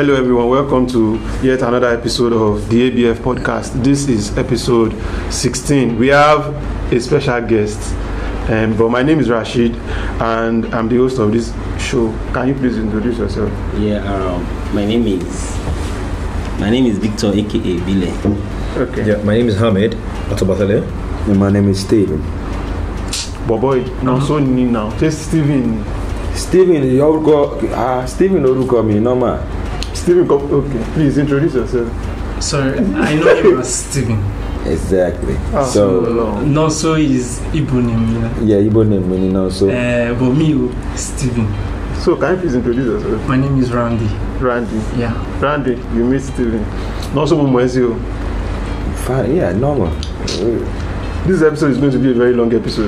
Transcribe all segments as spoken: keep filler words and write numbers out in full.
Hello everyone, welcome to yet another episode of the A B F podcast. This is episode sixteen. We have a special guest, um, but my name is Rashid and I'm the host of this show. Can you please introduce yourself? Yeah, um, my name is my name is Victor, aka Bile. Okay. Yeah, my name is Hamid Atobatale. And my name is Steven. But boy, no, so new now. Just Steven. Steven, you go. Ah, Steven, you call me normal. Steven, okay. Please introduce yourself. Sorry, I know him as Steven. Exactly. Oh, so no. No, so is Igbo name. Yeah, Igbo name meaning no so. Uh, but me, Steven. So can you please introduce yourself? My name is Randy. Randy. Yeah. Randy, you meet Steven. No, so Mwezio. Fine. Yeah, normal. This episode is going to be a very long episode.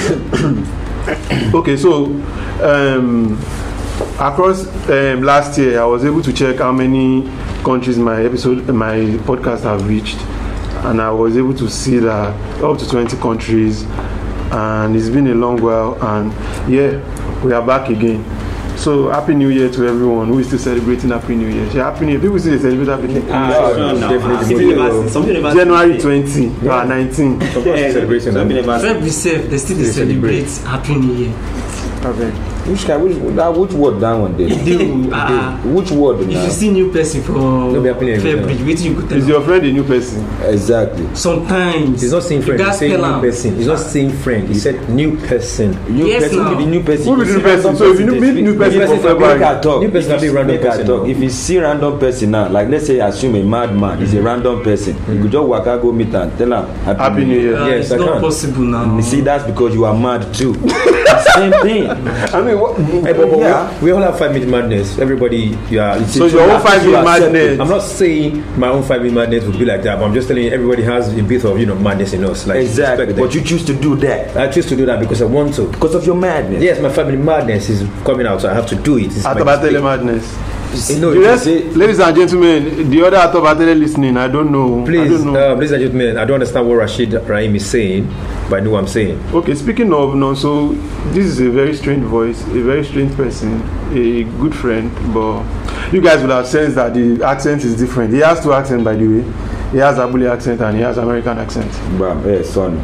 Okay, so um, across um, last year, I was able to check how many countries my episode, my podcast have reached, and I was able to see that up to twenty countries, and it's been a long while. And yeah, we are back again. So happy New Year to everyone who is still celebrating Happy New Year. Yeah, happy New Year. People still celebrate Happy New Year. Ah, sure, no. Definitely. January twentieth, yeah. uh, nineteen. Celebration. February safe, they still they celebrate Happy New Year. Okay. Which kind? Which that? Which word that one did? uh, Which word? If now? you see new person for February, wait till you go tell Is your friend a new person? Exactly. Sometimes He's not saying friend. He's saying new person. He's not saying friend. He said new person. New Yes, person now. will be new person. Who will be new person? So if you meet new person for February, New person will be random person. Talk. If you see random person now, like let's say assume a madman is a random person, you could just walk out, go meet and tell him Happy, Happy New Year. Uh, Yes, it's I not can. possible now. You see, that's because you are mad too. Same thing. I mean, what? Hey, but, but Yeah. we, we all have five minute madness. Everybody, yeah. It's, So it's- your own five you minute accept madness. I'm not saying my own five minute madness would be like that, but I'm just telling you, everybody has a bit of you know madness in us. Like Exactly. respect But them. you choose to do that I choose to do that because I want to. because of your madness. Yes, my five minute madness is coming out, so I have to do it. It's my Atobatele mistake. madness. You know, The you rest, say- ladies and gentlemen, the other Atobatele listening, I don't know. I Please, don't know. uh, ladies and gentlemen, I don't understand what Rashid Rahim is saying, but I know what I'm saying. Okay, speaking of no, so this is a very strange voice, a very strange person, a good friend, but you guys will have sensed that the accent is different. He has two accents, by the way. He has Abule accent and he has American accent. Bam, hey, son.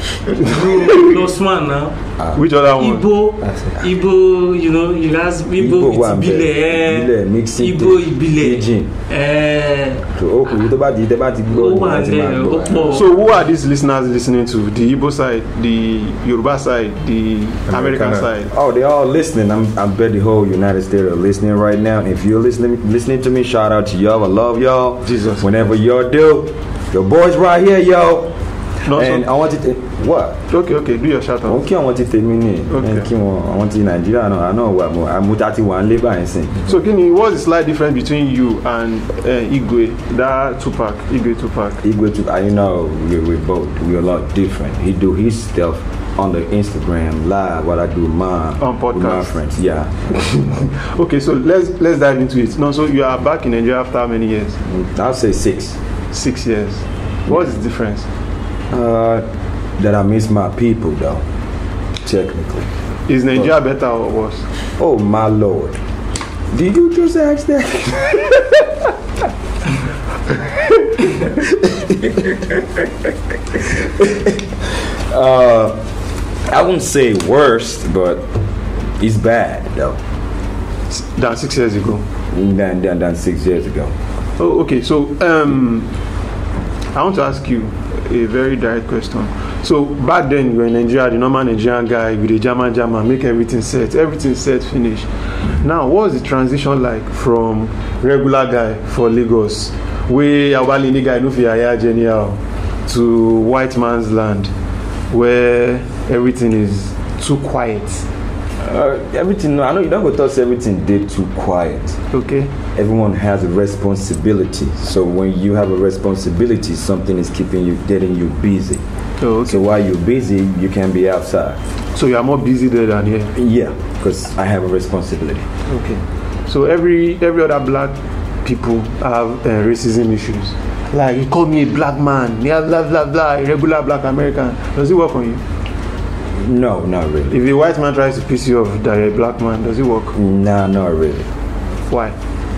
No smart now. Which other one? Igbo, Igbo, you know, you guys Igbo with one, Ibile, Ibile, mixing Igbo thing. Ibile. Pidgin. Eh, So, okay, you about the about the ó wà there, ó pọ̀. So who are these listeners listening to? The Igbo side, the Yoruba side, the American, American. side? Oh, they all listening. I'm, I bet the whole United States are listening right now. If you're listening, listening to me, shout out to y'all. I love y'all. Jesus. Whenever y'all do, your boys right here, yo. No, And so, I want it. To, what? okay, okay, do your shout out. Okay, I want it to me. Okay. Okay. I want it in Nigeria. I know. I know what I'm mutati one labor and sing. So, Kini, what's the slight difference between you and uh, Igwe, that Tupac, Igwe Tupac? Igwe to, uh, you know, we we both we a lot different. He do his stuff on the Instagram live, what I do mine On with my podcast. friends. Yeah, Okay, so let's let's dive into it. No, so you are back in Nigeria after how many years? I'll say six. Six years. What's the difference? Uh, that I miss my people though. Technically. Is Nigeria better or worse? Oh my lord. Did you just ask that? uh, I wouldn't say worst, but it's bad though. Than six years ago. Than, than, than six years ago. Oh, okay. So, um, I want to ask you a very direct question. So, back then, you were in Nigeria, the normal Nigerian guy with a German German, make everything set, everything set, finish. Now, what was the transition like from regular guy for Lagos, where Awali guy no fi aya genial, to white man's land, where everything is too quiet? Uh, everything, I know you don't go touch everything did too quiet. Okay. Everyone has a responsibility. So when you have a responsibility, something is keeping you, getting you busy. Oh, okay. So while you're busy, you can be outside. So you are more busy there than here. Yeah, because I have a responsibility. Okay. So every every other black people have uh, racism issues. Like, you call me a black man, yeah, blah blah blah, irregular black American. Does it work on you? No, not really. If a white man tries to piss you off that you're a black man, does it work? Nah, not really. Why?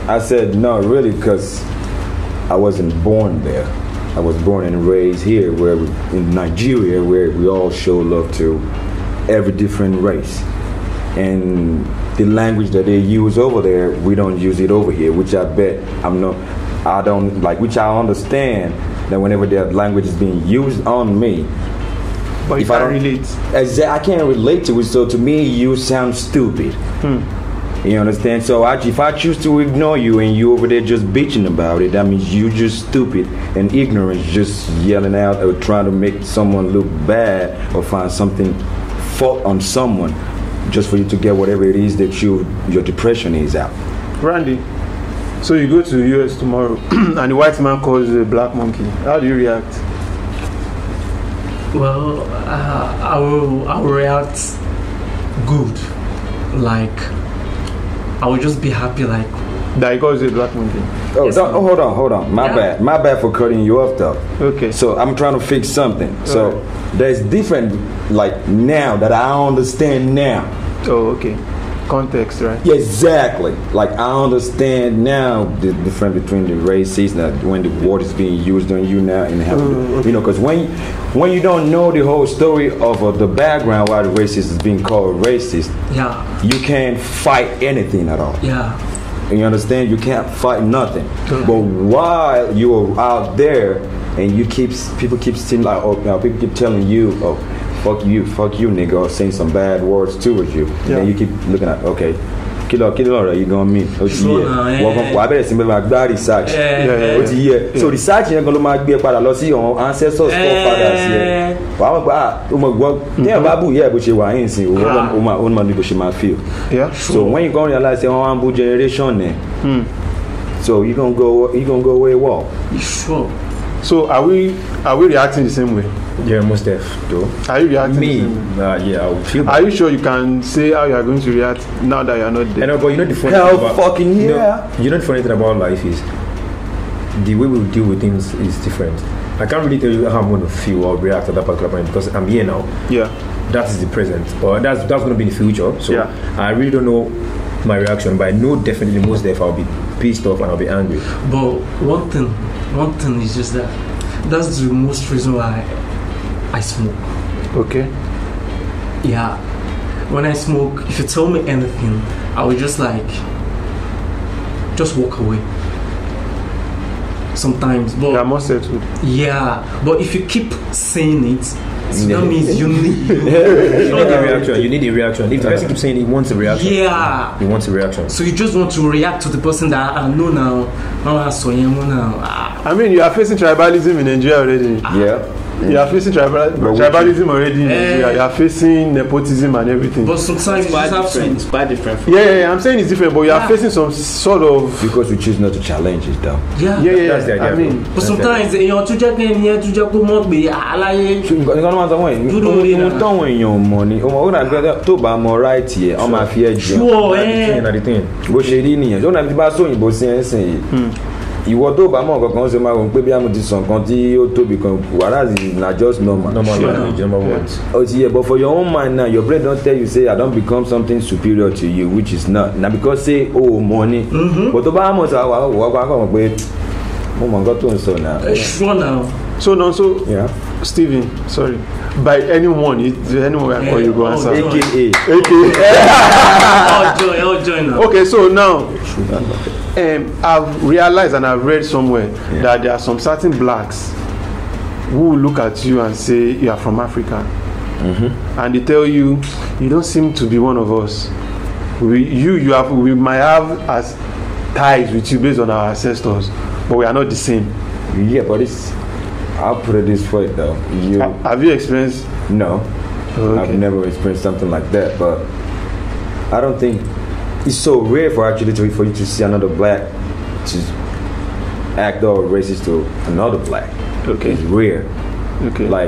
I said no, really, because I wasn't born there. I was born and raised here, where we, in Nigeria, where we all show love to every different race, and the language that they use over there, we don't use it over here. Which I bet I'm not. I don't like. Which I understand that whenever that language is being used on me, But if you I can't don't relate. Exa- I can't relate to it. So to me, you sound stupid. Hmm. You understand? So I, if I choose to ignore you and you over there just bitching about it, that means you just stupid and ignorant, just yelling out or trying to make someone look bad or find something fault on someone just for you to get whatever it is that you your depression is out. Randy, so you go to the U S tomorrow and the white man calls you a black monkey. How do you react? Well, uh, I will I will react good. Like I will just be happy. Like That he calls you a black monkey. Oh, Yes, don't, ma'am. oh, hold on, hold on. My Yeah. bad. My bad for cutting you off, though. Okay. So I'm trying to fix something. So Alright. there's different, like now that I understand now. Oh, okay. Context, right? Yeah, exactly. Like I understand now the difference between the races, that when the word is being used on you now, and how Mm, okay. you know, because when when you don't know the whole story of uh, the background why the racist is being called racist, yeah, you can't fight anything at all. yeah. And you understand? You can't fight nothing. Totally. But while you're out there and you keep people keep saying like, oh, you know, people keep telling you, oh, fuck you, fuck you, nigga, or saying some bad words towards you. And Yeah. then you keep looking at, okay, kilo, kilo, right? You gonna mean? Oh, Sure, yeah. eh. Welcome for. I better see me like that research. Eh, Yeah, yeah, Ó ti yẹ. So research yẹn gan ló máa gbé padà lọ sí àwọn ancestors forefathers yẹn. Wàá mọ̀ pé ah, ó mọ̀ gbọ́. Téèyàn bá bù yẹ́ bó ṣe wà yín sìn, ó máa ó máa ní bó ṣe máa feel. Yeah. So when you gonna realize say one ambu generation eh, Hmm. so you gonna go you gonna go away walk. Sure. So are we are we reacting the same way? Yeah, most def, though. Are you reacting Me, the same way? uh, yeah, I would feel bad. Are you sure you can say how you are going to react now that you are not I there? know, but you know the funny Hell thing about fucking you know, yeah. you know the funny thing about life is the way we deal with things is different. I can't really tell you how I'm going to feel or react at that particular point because I'm here now. Yeah. That is the present, or that's that's going to be in the future. So Yeah. I really don't know my reaction, but I know definitely most def I'll be pissed off and I'll be angry. But one thing, one thing is just that that's the most reason why I smoke. Okay. Yeah. When I smoke, if you tell me anything, I will just like just walk away. Sometimes, but You are more settled. yeah. But if you keep saying it, so Yeah. that means you need. You need a reaction. You need a reaction. If the person keeps saying he wants a reaction, Yeah. he wants a reaction. So you just want to react to the person that I know now. Now I saw him now. Ah, I mean, you are facing tribalism in Nigeria already. Yeah. You are facing tribal, But tribalism already in Eh. Nigeria. You are facing nepotism and everything. But sometimes It's you quite just have different. to. It's quite different. From Yeah, yeah, yeah, I'm saying it's different, but you are Yeah. facing some sort of. Because we choose not to challenge it though. Yeah. Yeah, yeah, That's the yeah. idea, I mean, But sometimes èèyàn tún jẹ́ pé ẹni yẹn tún jẹ́ kó mọ̀ pé aláyé. nǹkan tó máa ń sọ wọ́n yìí Dúró rí ohun náà. táwọn èèyàn mọ̀ ni ọmọ ó dàgbẹ́ tó bá mọ right yẹ ọ máa fi ẹ̀ jẹun Sure, That's the thing, eh. that's the thing. bó ṣe rí nìyẹn tó nàbí bá sóyìnbó sí ẹ̀ ń sìn yìí ìwọ tó bá mọ̀ nǹkan kan ṣe máa rò pé bí àmì ti sàn kan tí ó tóbi kan wàhálà na just normal. Normal Sure. language, normal words. Oh, see, yeah, but for your own mind now, your brain don't tell you say I don't become something superior to you, which is not. Now because say oh money, Mhm. but tó bá mọ̀ sọ àwọn àwọn àwọn àwọn pé mo mọ̀ nǹkan tó ń sọ náà. Eh, Sure now. so no, so Yeah. Stephen, sorry, by anyone, it, anyone I call you go Eh, answer. oh, A K A. Okay. Oh joy, oh joy now. Okay, so now, um, I've realized and I've read somewhere Yeah. that there are some certain blacks who will look at you and say you are from Africa, Mm-hmm. and they tell you you don't seem to be one of us. We, you, you have, we might have as ties with you based on our ancestors, but we are not the same. Yeah, but it's. I'll put it this way though. You Ha- Have you experienced? no, Okay. I've never experienced something like that. But I don't think it's so rare for actually to, for you to see another black to act all racist to another black. Okay. It's rare. Okay. Like,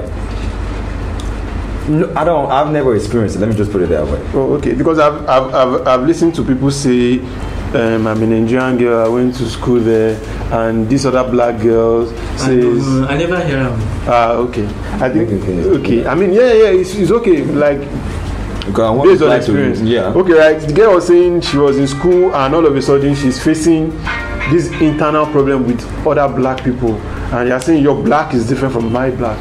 no, I don't. I've never experienced it. Let me just put it that way. Oh, okay. Because I've, I've, I've, I've listened to people say, um, I'm a Nigerian girl, I went to school there, and this other black girl I, says, don't know. I never hear him. ah, okay. I think, Okay, okay. okay. I mean, yeah, yeah, it's, it's okay. Like, Because I want based to on try to- experience. yeah. Okay, right. The girl was saying she was in school and all of a sudden she's facing this internal problem with other black people, and you're saying your black is different from my black.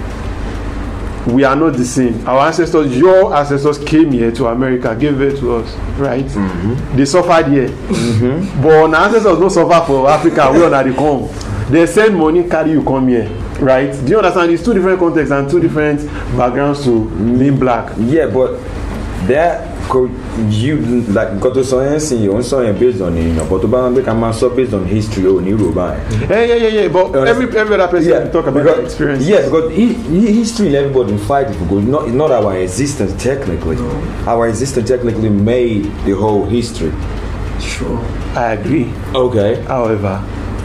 We are not the same. Our ancestors, your ancestors came here to America, gave birth to us, right? Mm-hmm. They suffered here. Mm-hmm. But our ancestors don't suffer for Africa. We are not the come. They send money, carry you come here, right? Do you understand? It's two different contexts and two different backgrounds to being black. Yeah, but that could you like got to science in your own science based on it, you know, but to make a master based on history or nearby. Yeah, yeah, yeah, yeah. But every every other person Yeah, can talk about because- their experience. Yes, because hi- hi- history and everybody fight it because not not our existence technically. Our existence technically made the whole history. Sure. I agree. Okay, However,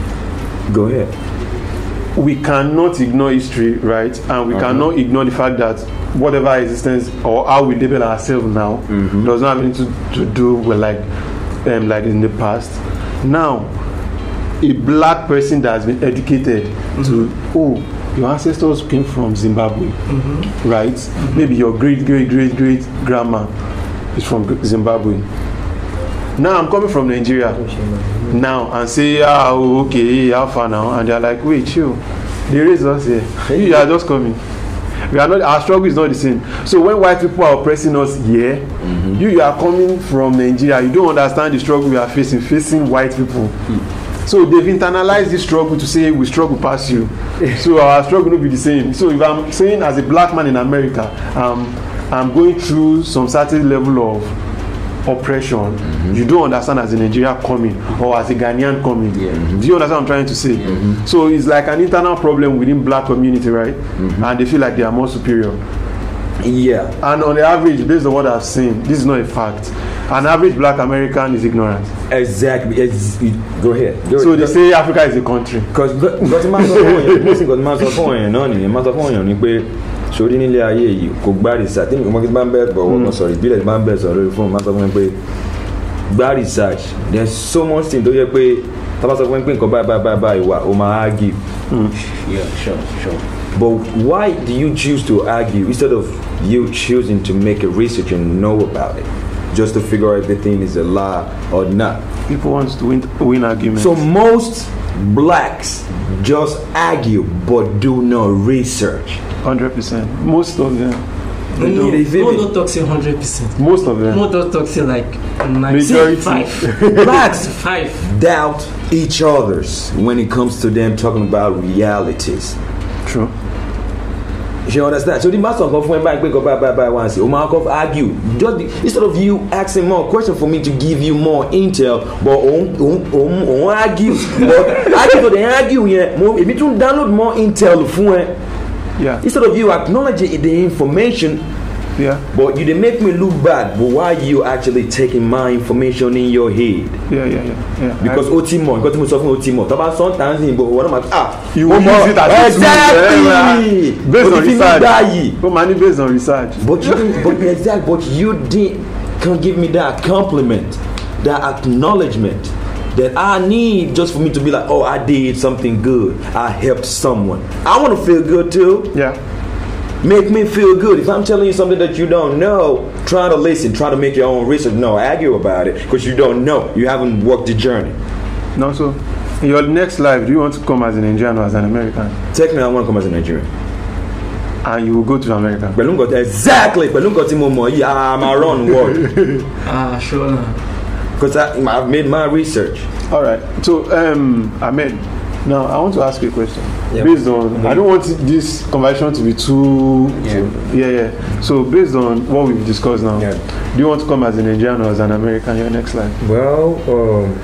go ahead. we cannot ignore history, right? And we Uh-huh. cannot ignore the fact that whatever existence or how we label ourselves now Mhm. does not have anything to, to do with like um, like in the past. Now, a black person that has been educated to, oh, your ancestors came from Zimbabwe, right? Maybe your great great great great grandma is from Zimbabwe. Now I'm coming from Nigeria now and say, ah, oh, okay, how far now? And they're like, wait, chill. They raised us here. You are just coming. We are not. Our struggle is not the same. So when white people are oppressing us here, mm-hmm. you, you are coming from Nigeria. You don't understand the struggle we are facing, facing white people. Mm. So they've internalized this struggle to say we struggle past you. So our struggle will be the same. So if I'm saying as a black man in America, um, I'm going through some certain level of oppression, mm-hmm. you don't understand as a Nigerian coming or as a Ghanaian coming. Yeah. Mm-hmm. Do you understand what I'm trying to say? Mm-hmm. So it's like an internal problem within black community, right? Mm-hmm. And they feel like they are more superior. Yeah. And on the average, based on what I've seen, this is not a fact. An average black American is ignorant. Exactly. It's, it, go ahead. Go So ahead. they say Africa is a country. Because because máa sọ fún yẹn mo sì kọ́ máa sọ fún yẹn náà nìyẹn máa sọ fún yẹn ni pé sórí nílé ayé yìí kò gbá research tí nǹkan máa ń bẹ́ẹ̀ bọ̀ wọ́n sọ̀rọ̀ ìbílẹ̀ máa ń bẹ́ẹ̀ sọ̀rọ̀ lórí fóònù máa sọ fún yẹn pé gbá research there's so much thing tó yẹ pé tábà sọ fún yẹn pé nǹkan báyìí báyìí báyìí wà ó máa argue. Yeah, sure, sure. But why do you choose to argue instead of you choosing to make a research and know about it, just to figure out if the thing is a lie or not? People want to win, win arguments. So most blacks just argue but do no research. one hundred percent. Most of them. No, They no, do. They no, vivid. not talking hundred percent. Most of them. No, not talking like Majority. ninety-five. Blacks Five. doubt each other's when it comes to them talking about realities. True. You understand? So the master of when back go bye bye bye once you might argue. Just the, instead of you asking more question for me to give you more intel, but on on on, on argue. But argue for the argue yeah. More if you to download more intel for Yeah. instead of you acknowledging the information, Yeah. but you they make me look bad. But why you actually taking my information in your head? Yeah, yeah, yeah. yeah. Because I, O T more, because most of O T more. About sometimes, but what am I? Ah, you will Omo, use it as a tool, exactly. yeah, based But on if you research. die, Oh, money based on research. but you didn't, but exact, but you didn't can give me that compliment, that acknowledgement that I need just for me to be like, oh, I did something good. I helped someone. I want to feel good too. Yeah. Make me feel good. If I'm telling you something that you don't know, try to listen. Try to make your own research. No, argue about it because you don't know. You haven't walked the journey. No, so in your next life, do you want to come as an Nigerian or as an American? Technically, I want to come as a Nigerian. And you will go to America. Pẹ̀lú nǹkan exactly pẹ̀lú nǹkan tí mo mọ̀ yìí I'm around the world Ah, sure. Nah. because I've made my research. All right. So, um, Ahmed, now I want to ask you a question. Yeah. Based on, I don't want this conversation to be too, Yeah. yeah, yeah. So, based on what we've discussed now, Yeah. do you want to come as a Nigerian or as an American in your next life? Well, um,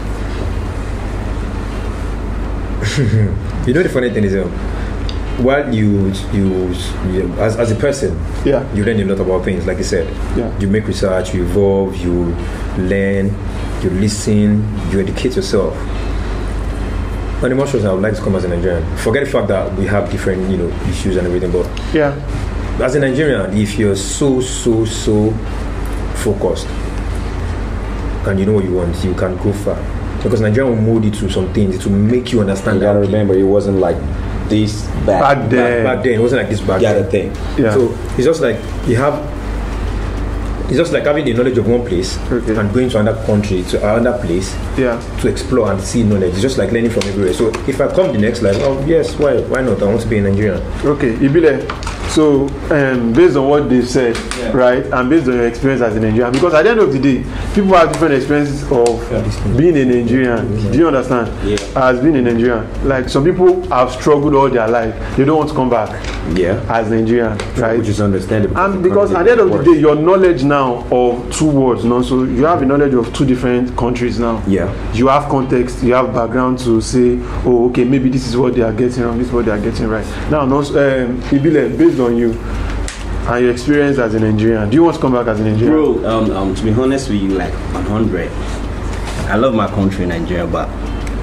you know the funny thing is, um, while you you, you as, as a person, Yeah. you learn a lot about things. Like you said, Yeah. you make research, you evolve, you learn, you listen, you educate yourself. On emotions, I would like to come as a Nigerian. Forget the fact that we have different, you know, issues and everything, but Yeah. as a Nigerian, if you're so so so focused and you know what you want, you can go far. Because Nigeria will mold you to some things. It will make you understand. You gotta that remember, it wasn't like this back. Back then. back, back then it wasn't like this back You gotta then. think. Yeah. So it's just like you have It's just like having the knowledge of one place Okay. and going to another country, to another place Yeah. to explore and see knowledge. It's just like learning from everywhere. So if I come the next life, oh yes, why why not? I want to be a Nigerian. Okay, Ibile. So, um, based on what they've said, Yeah. right, and based on your experience as a Nigerian, because at the end of the day, people have different experiences of being a Nigerian. Do you understand? Yeah. As being a Nigerian, like some people have struggled all their life, they don't want to come back Yeah. as Nigerian, right? Which is understandable. And because at the end of the day, your knowledge now of two words, no, so you have a knowledge of two different countries now. Yeah. You have context, you have background to say, oh, okay, maybe this is what they are getting wrong, this is what they are getting right. Now, no, um, Ibile, based on you and your experience as a Nigerian, do you want to come back as a Nigerian? Bro, um, um, to be honest with you, like one hundred. I love my country, Nigeria, but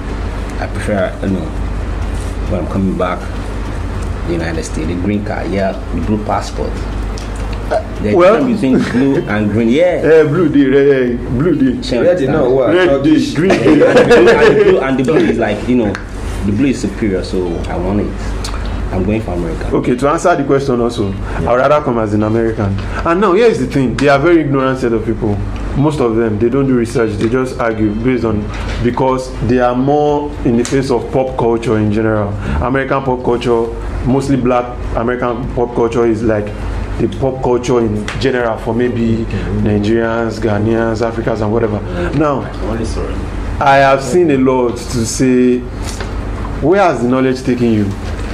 I prefer, you know, when I'm coming back, the United States, the green card, yeah, the blue passport. The Well- difference between blue and green, yeah. Eh, blue day, red, eh, blue day. Shall Red, you know what? Red day, green and, day. the blue, and, the blue, and the blue is like, you know, the blue is superior, so I want it. I'm going for America. Okay, to answer the question also, I would rather come as an American. And now, here is the thing: they are very ignorant set of people. Most of them, they don't do research; they just argue based on because they are more in the face of pop culture in general. American pop culture, mostly Black American pop culture, is like the pop culture in general for maybe Nigerians, Ghanaians, Africans, and whatever. Now, Only sorry. I have seen a lot to say. Where has the knowledge taken you?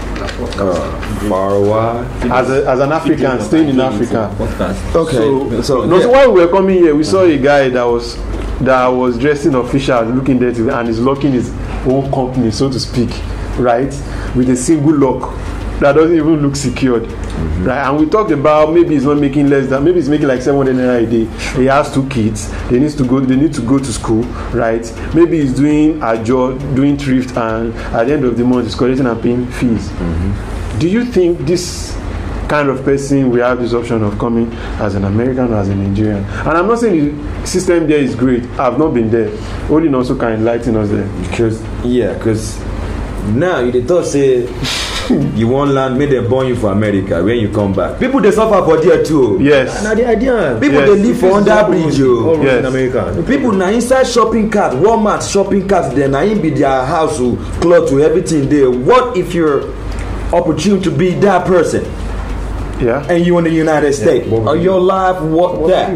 Uh, far away. As, a, as an African, staying in Africa. Podcast. Okay. So, So, no, so yeah. while we were coming here, we saw a guy that was that was dressing official, looking dirty, and is locking his own company, so to speak, right, with a single lock that doesn't even look secured, mm-hmm. right? And we talked about maybe he's not making less than maybe he's making like seven hundred naira a day. He has two kids. They need to go. They need to go to school, right? Maybe he's doing a job, doing thrift, and at the end of the month, he's collecting and paying fees. Mm-hmm. Do you think this kind of person will have this option of coming as an American or as a Nigerian? And I'm not saying the system there is great. I've not been there. Only also can enlighten us there. Because yeah, because now you the thought say you won't land, make them born you for America when you come back. People they suffer for there too. Yes. Now the idea. People Yes. they live for under bridge. All Oh. yes. Yes. in America. People now inside shopping cart, Walmart shopping cart, then now be their house, oh, clothes, oh, everything there. What if you're opportune to be that person Yeah. and you in the United States? what would Are you your life what, What that? would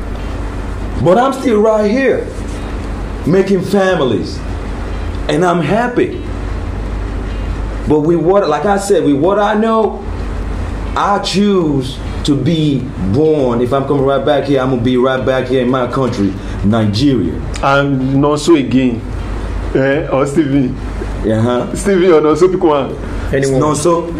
you? But I'm still right here making families and I'm happy. But with what, like I said, with what I know, I choose to be born. If I'm coming right back here, I'm gonna be right back here in my country, Nigeria. And also again, eh, or Stevie, Yeah, huh? Stevie, or also pick one. Anyone? No, so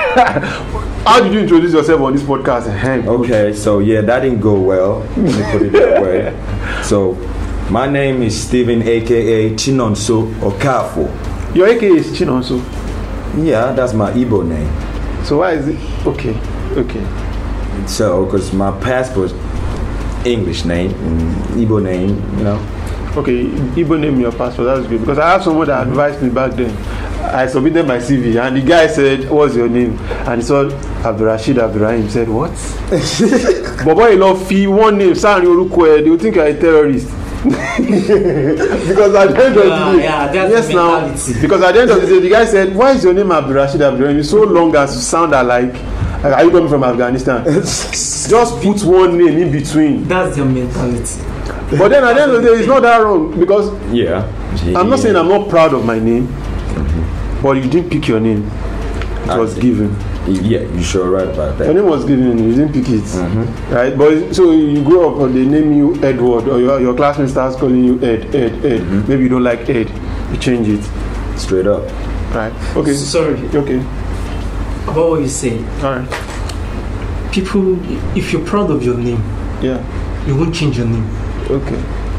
How did you introduce yourself on this podcast? Eh, okay, so yeah, that didn't go well. Let me put it that way. So, my name is Stephen, aka Chinonso Okafo. Your A K is Chinonso. Yeah, that's my Igbo name. So why is it okay? Okay. So, because my passport, English name, mm, Igbo name, you know. Okay, Igbo name in your passport, that's good. Because I have someone that advised me back then. I submitted my C V and the guy said, what's your name? And he said, Abdurrashid Abdurrahim. Said, what? But boy, you love fee, one name, Sani Orukwe, they will think you're a terrorist. Because at the end of Yeah, the day, yeah, that's yes the now, mentality. because at the end of the day, the guy said, why is your name Abdurrashid Abdurrahim? It's so long as to sound alike. Like, are you coming from Afghanistan? Just put one name in between. That's their mentality. But then at the end of the day, it's not that wrong because Yeah. I'm not saying I'm not proud of my name, but you didn't pick your name. It was given. Yeah, you sure right about Your that. name was given, you didn't pick it, right? But so you grow up and they name you Edward, or your, your classmate starts calling you Ed, Ed, Ed. Maybe you don't like Ed, you change it, Straight up. right? Okay, Sorry, okay, about what you say. all right, People, if you're proud of your name, yeah, you won't change your name. okay.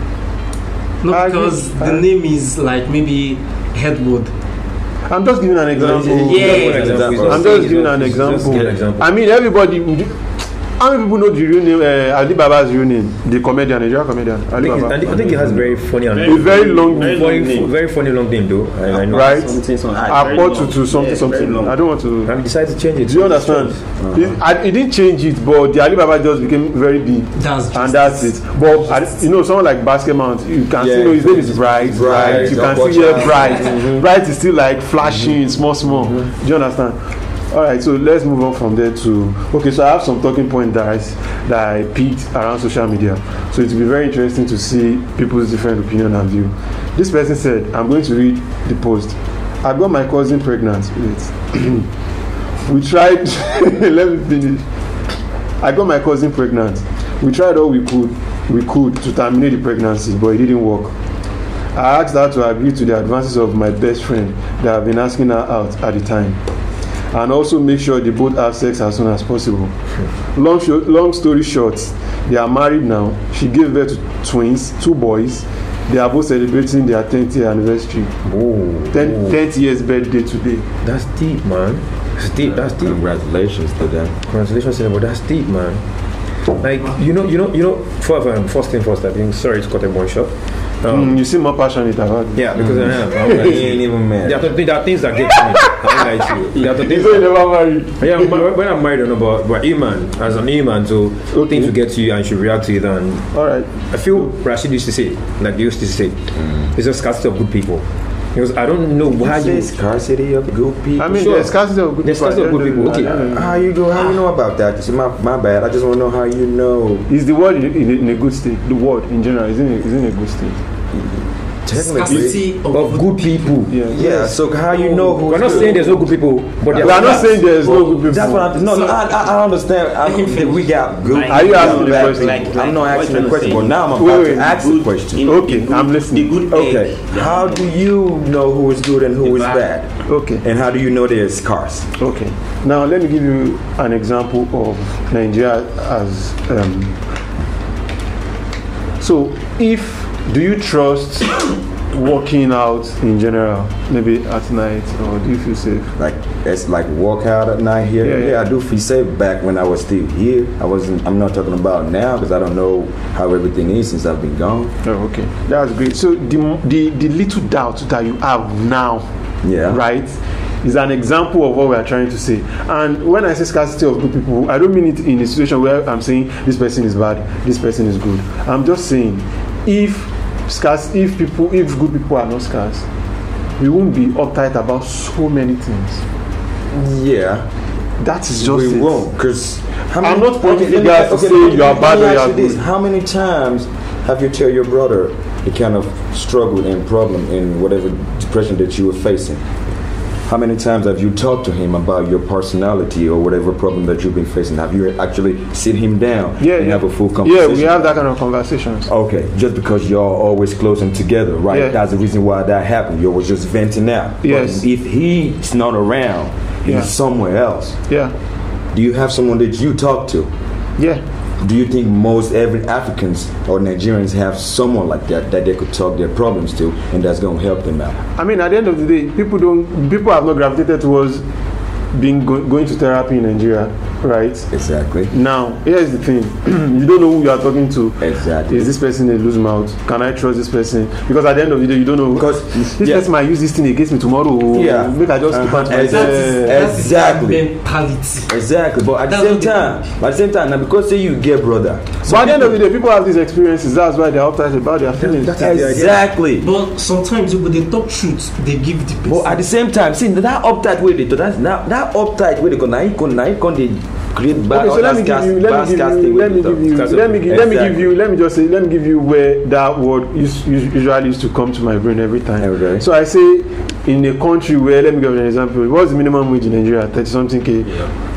Not I agree. because I the agree. name is like maybe Headwood. I'm just giving an example. Yeah. Example. I'm just giving an example. Just give an example. I mean, everybody. How many people know the real name, uh, Ali Baba's real name? The comedian, Nigerian comedian. I Ali think, Baba. I think I think he has very funny and A very long Very name. long funny, name. very funny long name though. I, I know. Right? Something, something, ah, very Apple long. to something, Yeah, something. very long. I don't want to. And he decided to change it. Do you understand? He, I, he didn't change it, but the Alibaba just became very big, That's just and that's it. But I, you know, someone like Basket Mount, you can Yeah, see, you know, his name is Bright. Bright, You can Upward see here Child. Bright. Bright is still like flashing, small, small. Do you understand? All right, so let's move on from there to okay. So I have some talking points that I, that I picked around social media. So it will be very interesting to see people's different opinion and view. This person said, "I'm going to read the post. I got my cousin pregnant. Wait. We tried. Let me finish. I got my cousin pregnant. We tried all we could, we could to terminate the pregnancy, but it didn't work. I asked her to agree to the advances of my best friend that I've been asking her out at the time, and also make sure they both have sex as soon as possible. Long, sh- long story short, they are married now. She gave birth to twins, two boys. They are both celebrating their tenth year anniversary. Oh, Ten, tenth year's birthday today. that's deep, man. That's deep. That's deep. Congratulations to them. Congratulations, but that's deep, man. Like you know, you know, you know. For, um, first thing first, I think. Sorry to cut a one shot. Um, Mm, you seem more passionate about it. Yeah, because I am. I'm like, He ain't even mad. there, are, th- there are things that get to me. I don't lie to you. There are You things. say you That, never married. yeah, when when I'm married or not, but but Iman as an Iman, so Okay. things will get to you and you should react to it. And All right. I feel Rashid used to say, like they used to say, it's a scarcity of good people. Because I don't know why You you. say scarcity of good people. I mean, Sure. there's scarcity of good There's people. scarcity of good people. Okay. Uh, How you go? How you know about that? It's my my bad. I just want to know how you know. Is the world in, in, in a good state? The world in general is in a, is in a good state. Scarcity of, Of good people. Yeah. Yeah. So how you know who's We're not good? saying there's no good people, but We there are not saying there is no good people. That's what I'm. No, no. I, I I understand. I, that we got good. Like- Are you asking the bad question? people. Like- I'm not like, asking what the you question, trying but to now I'm Wait, about wait. to ask the question. In- Okay, the good- I'm listening. The good Okay. egg, How do you know who is good and who The is bad. bad? Okay. And how do you know they're scarce? Okay. Now let me give you an example of Nigeria as. Um, so, if do you trust working out in general, maybe at night, or do you feel safe? Like it's like walk out at night here. Yeah, Yeah, yeah. I do feel safe. Back when I was still here, I wasn't. I'm not talking about now because I don't know how everything is since I've been gone. Oh, okay. That's great. So the the the little doubt that you have now, Yeah. right, is an example of what we are trying to say. And when I say scarcity of good people, I don't mean it in a situation where I'm saying this person is bad, this person is good. I'm just saying if scarce, if people, if good people are not scarce, we won't be uptight about so many things. Yeah. That is just we it. won't, because I'm not pointing fingers to say you are bad or you are good. How many times have you tell your brother the kind of struggle and problem in whatever depression that you were facing? How many times have you talked to him about your personality or whatever problem that you've been facing? Have you actually sit him down Yeah, and yeah. have a full Yeah, conversation? we have that kind of conversations. Okay, just because y'all always closing together, right? Yeah. That's the reason why that happened. You was just venting out. Yes. But if he's not around, he's Yeah. somewhere else. Yeah, Do you have someone that you talk to? yeah. Do you think most every Africans or Nigerians have someone like that that they could talk their problems to, and that's going to help them out? I mean, at the end of the day, people don't. People have not gravitated towards being go, going to therapy in Nigeria, right? Exactly. Now, here's the thing: you don't know who you are talking to. Exactly. Is this person a loose mouth? Can I trust this person? Because at the end of the day, you don't know. Because this yeah. person might use this thing against me tomorrow. Yeah. Make I just keep Uh-huh. out to Exactly. myself. That's Exactly. the mentality. Exactly. But at the That's same what they time, but at the same time, now because say you get brother. But at the end of the day, people have these experiences. That's why they're uptight about their feelings. that's- the idea. Exactly. But sometimes when they talk truth, they give the person. But at the same time, see that uptight way they do that that, that uptight way they go now you go now you go they create bad. Okay, so let me give you, let me give you, let me give you, let me give, let me give you, let me just say, let me give you where that word us- us- usually used to come to my brain every time. Okay. So I say, in a country where, let me give you an example. What's the minimum wage in Nigeria? Thirty something k.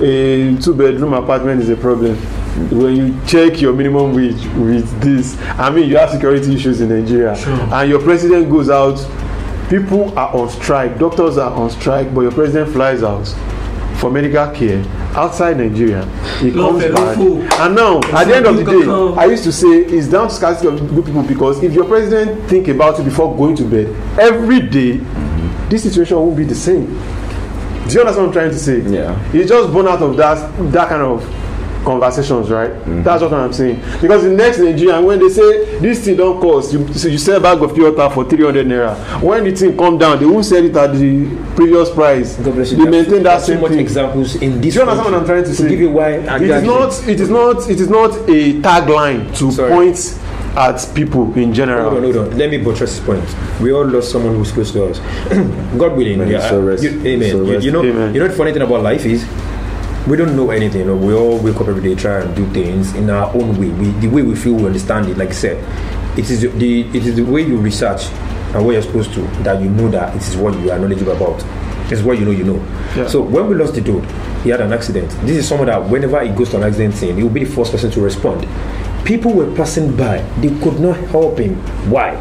A two bedroom apartment is a problem. When you check your minimum wage with this, I mean, you have security issues in Nigeria, Sure. and your president goes out. People are on strike. Doctors are on strike, but your president flies out for medical care outside Nigeria. He comes Love back, Elufo. and now at the end of the day, Come. I used to say it's down to scarcity of good people, because if your president think about it before going to bed every day, this situation won't be the same. Do you understand what I'm trying to say? Yeah. He's just born out of that that kind of conversations, right? Mm-hmm. That's what I'm saying. Because the next Nigerian, when they say this thing don't cost, you, so you sell a bag of pure water for three hundred naira. When the thing come down, they won't sell it at the previous price. They maintain that same so much thing. Examples in this. Do you understand what I'm trying to say? To give you why it is not. It is not. It is not a tagline to Sorry. point at people in general. Hold on, hold on. Let me buttress this point. We all lost someone who's close to us. God willing. Amen. Yeah, So rest. you, amen. So You, rest. you know. Amen. You know the funny thing about life is, we don't know anything. You know, we all wake up every day, try and do things in our own way. We, the way we feel, we understand it. Like I said, it is the it is the way you research and what you're supposed to that you know that it is what you are knowledgeable about. It's what you know. You know. Yeah. So when we lost the dude, he had an accident. This is someone that whenever he goes to an accident scene, he will be the first person to respond. People were passing by. They could not help him. Why?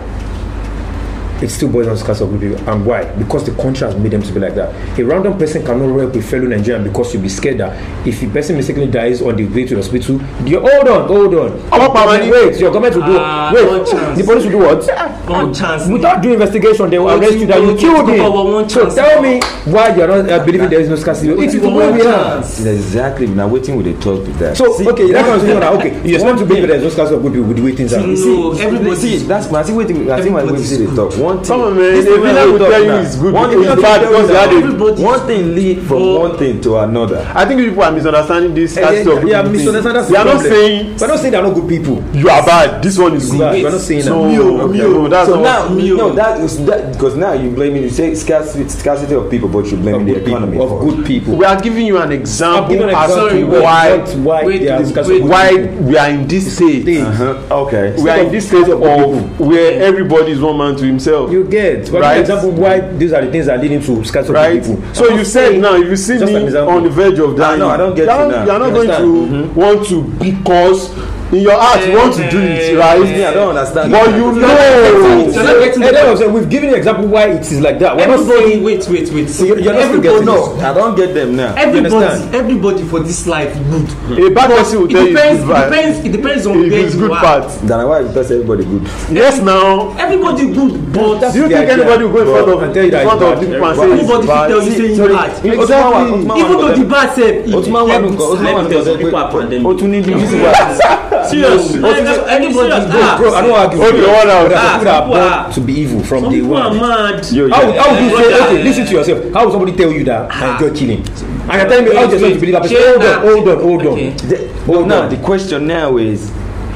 It still boils down to scarce of good people. And why? Because the country has made them to be like that. A random person cannot help a fellow Nigerian because you'll be scared that if the person mistakenly dies on the way to the hospital, you hold on, hold on. Oh, government, wait, your government will do uh, wait. One chance. The police will do what? One chance. Without doing investigation, they will One arrest two- you that you one killed two- him. one- one So chance. tell me why you are not uh, believing there is no scarcity. It is the way we are. Exactly. Now waiting with the talk with that. So See, okay, that's what I'm saying. Now, okay, you expect one to believe thing- there is no scarcity of good people with the way things are. No, You see, everybody. See, that's my. I see waiting. I see my way to Everybody's see the good. talk. One thing. Come on, man. this The is when villain we will talk tell you now. it's good One because thing in fact, will tell because you they had now. a- Everybody- One thing lead from Oh. one thing to another. I think people are misunderstanding this. Eh, scarcity yeah, of good yeah, people thing. misunderstand, that's They are the not problem. saying We're not saying they're not good people. you are bad. This one is good. Right, we're not saying that. No, Mio, okay, Mio. no, that's So not. now, Mio. no, that is that because now you blaming you say scarcity, scarcity of people, but you're blaming Of the good people, economy of for good people. We are giving you an I'm example giving an as example to why, why not why Wait, they are wait, scarcity of good why people. we are in this state. State. Uh-huh. Okay. We are in this state of where everybody is one man to himself. You get, but Right. an example why these are the things that are leading to scarcity Right. of people. So you said now, if you see Just an me example. on the verge of dying, no, I don't get you you are now. you are not You going to understand? want to because in your heart you want to do it, right? Me, I don't understand. But you You're know. not getting And the then I'm saying, we've given you an example why it is like that. We're not Everybody, saying wait, wait, wait. So you're- you're not still everybody, getting No, I don't get them now. everybody, understand? everybody for this life good. A bad person will It tell you depends. it's It good bad. depends. It depends on If where it's you good are. part. Then why does everybody good? Yes, now. Everybody good, but Do you the think idea. anybody will go in front Bro, of I tell you that in front it's of bad. people and say anybody it's will bad? tell you say you sorry, bad. Ottoman Exactly. wa- Ottoman Even wa- though the bad self, Ottoman wa- Ottoman wa- people are pandemic. Otuni the reason why. serious. Anybody Ah. bro, I don't argue. Okay, one out. There are Ah, people that are people are- born to be evil from Some day people are one. mad. Yo, How, yeah. how would you say, brother. okay, listen to yourself. How would somebody tell you that I enjoy killing? And you're telling me, Wait, how do you wait, to believe that? wait. Hold on, Ah. hold on, hold on. Okay. The, well, now the question now is,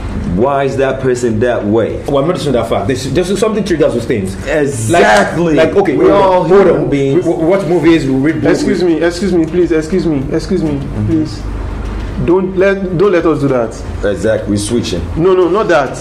why is that person that way? Well, I'm not listening that far. There's just something triggers those things. Exactly. Like, like okay, we hold all on, hold human on. beings. We, we watch movies, we read books. Excuse me, excuse me, please, excuse me, excuse me, please. Don't let don't let us do that. Exactly, we're switching. No, no, not that.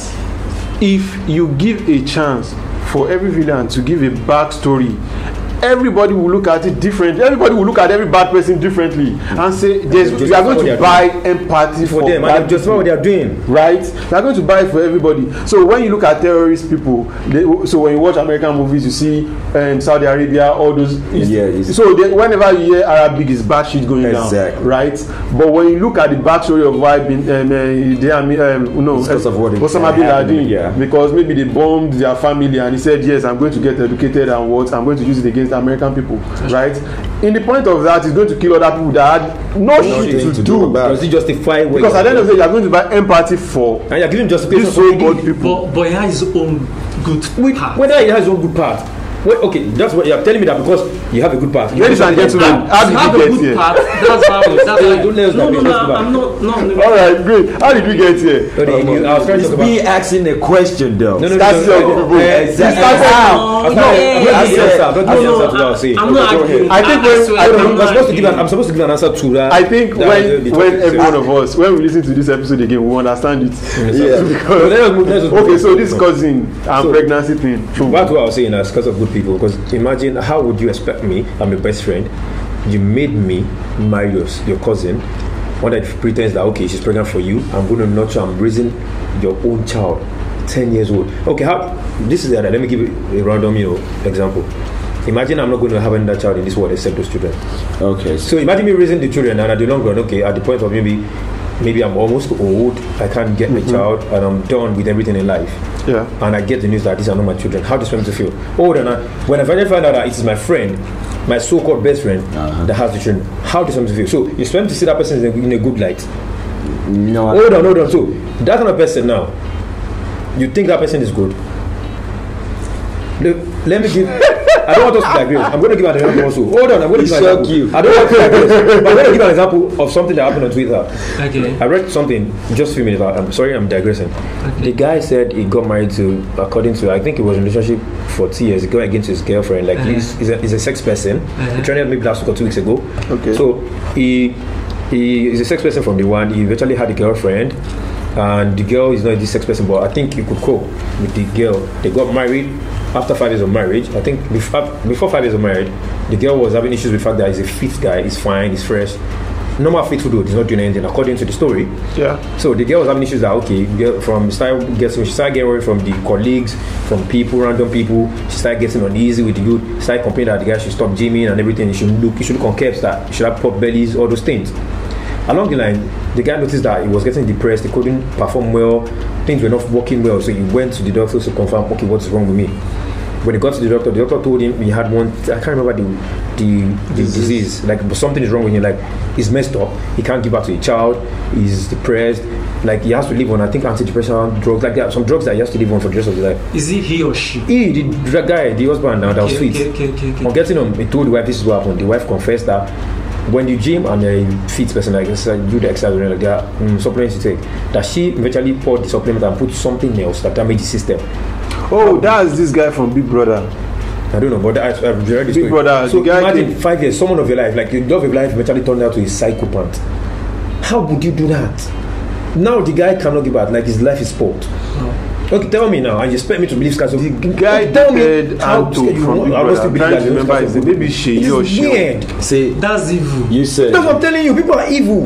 If you give a chance for every villain to give a backstory, everybody will look at it differently. Everybody will look at every bad person differently and say, "There's we are going to buy empathy for for them, bad and just people." what they are doing. Right? We are going to buy it for everybody. So when you look at terrorist people, they, so when you watch American movies, you see um, Saudi Arabia, all those. Yeah, it's- So they, whenever you hear Arabic, is bad shit going Exactly. down, right? But when you look at the backstory of why bin, um, uh, they are, um, no, It's because of what it- Osama bin happened, Laden, yeah. because maybe they bombed their family, and he said, "Yes, I'm going to get educated and what I'm going to use it against American people." Right? In the point of that, is going to kill other people that had no shit Nothing to, to do. do about Does it justify? what Because you at the end are of the day, you are going to buy empathy for and you're giving justification these for so-called it. people. But but he has his own good part. Whether it has one good part. Well, okay, that's what you're telling me, that because you have a good part. Ladies and gentlemen, how You have did a we get good here? part. That's how. That's Hey, how. don't let us No, no, digress, no. let's go I'm not. No, no. All right, great. How did we get here? No, they- you- I was trying to It's talk about. me asking the question though. No, no, no, That's no, your no, people. no, Exactly. no, How? I'm No, not- yeah, I'm not yeah, giving yeah. answer. I'm not No, giving no, answer to what I was saying. I'm not Okay, go arguing. I think when- swear, I think I'm I'm not supposed to give an, arguing. I'm supposed to give an answer to that. I think that when the- the when topic every says. one of us, when we listen to this episode again, we understand it. Yeah. So let us move- let us move Okay, on. so this cousin and So- pregnancy thing. That's what I was saying, as because of good people. Because imagine, how would you expect me? I'm your best friend. You made me marry your, your cousin. One that pretends that okay, she's pregnant for you. I'm going to nurture. I'm raising your own child, ten years old. Okay, how? This is the other. Let me give you a random, you know, example. Imagine I'm not going to have another child in this world except those children. Okay. So So imagine me raising the children, and at the long run, okay, at the point of maybe, maybe I'm almost old. I can't get Mm-hmm. a child, and I'm done with everything in life. Yeah. And I get the news that these are not my children. How does it feel? Oh, then I, when I finally find out that it is my friend, my so-called best friend, Uh-huh. that has the children, how does it feel? So you expect to see that person in a, in a good light. No, I- Hold on, hold on. So that kind of person now, you think that person is good? Let, let me give. I don't want us to digress. I'm going to give an example also. Hold on, I'm going to give an Shock example. you. I don't want to digress, but I'm going to give an example of something that happened on Twitter. Okay. I read something just a few minutes. I'm sorry, I'm digressing. The guy said he got married to, according to, I think he was in a relationship for two years. He got against his girlfriend. Like Uh-huh. he's, he's, a, he's a sex person. Uh-huh. He trained maybe last week or two weeks ago. Okay. So he he is a sex person from the one. He eventually had a girlfriend, and the girl is not this sex person, but I think he could cope with the girl. They got married. After five years of marriage, I think before, before five years of marriage, the girl was having issues with the fact that he's a fit guy, he's fine, he's fresh. Normal fit dude, he's not doing anything according to the story. Yeah. So the girl was having issues that okay, girl from start getting she started getting worried from the colleagues, from people, random people. She started getting uneasy with the youth. Started complaining that the guy should stop gymming and everything. He should look, he should look on caps, that he should have pop bellies, all those things. Along the line, the guy noticed that he was getting depressed. He couldn't perform well. Things were not working well. So he went to the doctor to confirm, okay, what's wrong with me? When he got to the doctor, the doctor told him he had one. I can't remember the the, the disease. Like something is wrong with him. Like he's messed up. He can't give birth to a child. He's depressed. Like he has to live on, I think, antidepressant drugs. Like there are some drugs that he has to live on for the rest of his life. Is it he or she? He, the drug guy, the husband, now that was Okay, sweet. okay, okay, okay, On getting him, he told the wife this is what happened. The wife confessed that when you gym and a fit person like this, like do the exercise and like that, um, supplements you take, that she eventually poured the supplement and put something else that damaged the system. Oh, that's this guy from Big Brother. I don't know, but I, I've read the Big story. Brother, So the guy imagine came- five years, someone of your life, like the love of your life, eventually turned out to a psychopath. How would you do that? Now the guy cannot give out, like his life is spoiled. Okay, tell me now, and you expect me to believe Scarso? The guy tell me dated how Anto scared you from want- Big I Brother. honestly I'm believe trying that to you remember want his name. Scarso. Maybe It Sheyi is or Sheyi. weird. See, That's evil. you said That's what I'm telling you. People are evil.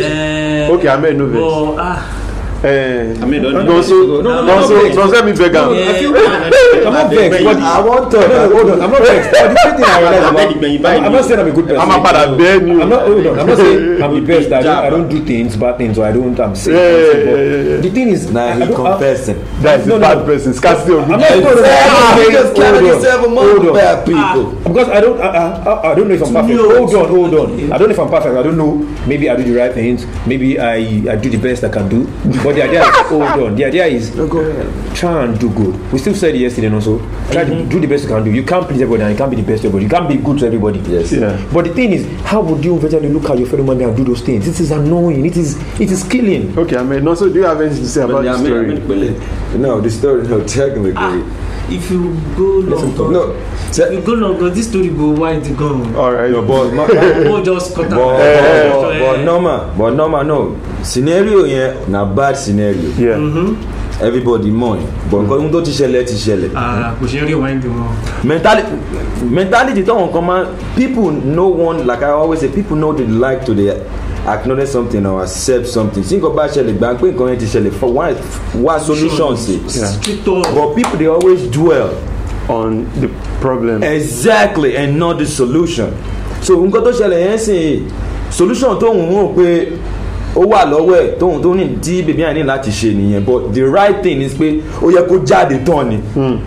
Uh, Okay, I made no vex. Oh, ah. Eh, I mean, don't no, so, No, no, no, no, so, no, so let me beg am. Yeah. I feel I'm not vexed, but I want no, to. no, hold on. I'm not vexed. But the thing thing I realize about, I'm, I'm not saying I'm a good person. I'm a bad beg you. I'm not. Hold on. I'm not saying I'm the best. I don't. I don't do things, bad things, or I don't. I'm saying. Yeah, yeah, but yeah, yeah, yeah. The thing is, Nah, I he don't- I- confessing. That's No, a no, bad no. person. Scarcity of I'm not. No, no, no. Ah, I'm he not just saying- counted hold on, himself among hold on. bad people. Because I don't, I, I, I don't know if I'm perfect. No. Hold on, hold on. I don't know if I'm perfect. I don't know. Maybe I do the right things. Maybe I, I do the best I can do. But the idea is, hold on. The idea is, No, go ahead. try and do good. We still said it yesterday also. Try to do the best you can do. You can't please everybody and you can't be the best to everybody. You can't be good to everybody. Yes. Yeah. But the thing is, how would you eventually look at your fellow man and do those things? It is annoying. It is it is killing. Okay, I mean, no, so do you have anything to say about the story? No, the story, no, technically. Ah, if you go long, go, No, if te- you go long, go, this story go wide go. All right. no, but, but, Go just cut but, out. but, but normal, but normal, no. Scenario here, na bad scenario. Yeah. Everybody money. But nǹkan tó ti ṣẹlẹ̀ ti ṣẹlẹ̀. Ah, kò ṣe rí wine wọn. Mentality, mentality táwọn kan máa, people know one, like I always say, people know they like to they acknowledge something or accept something. Tí nǹkan bá ṣẹlẹ̀ gbà pé nǹkan yẹn ti ṣẹlẹ̀ for one, one solution sí. Straight up. But people they always dwell. On the problem. Exactly, and not the solution. So nǹkan tó ṣẹlẹ̀ yẹn sìn solution tó ń wọ́n pé ó wà lọ́wọ́ ẹ̀ tóun tó ní tí bèbí àní láti ṣe nìyẹn, but the right thing is pé ó yẹ kó jáde tán ni.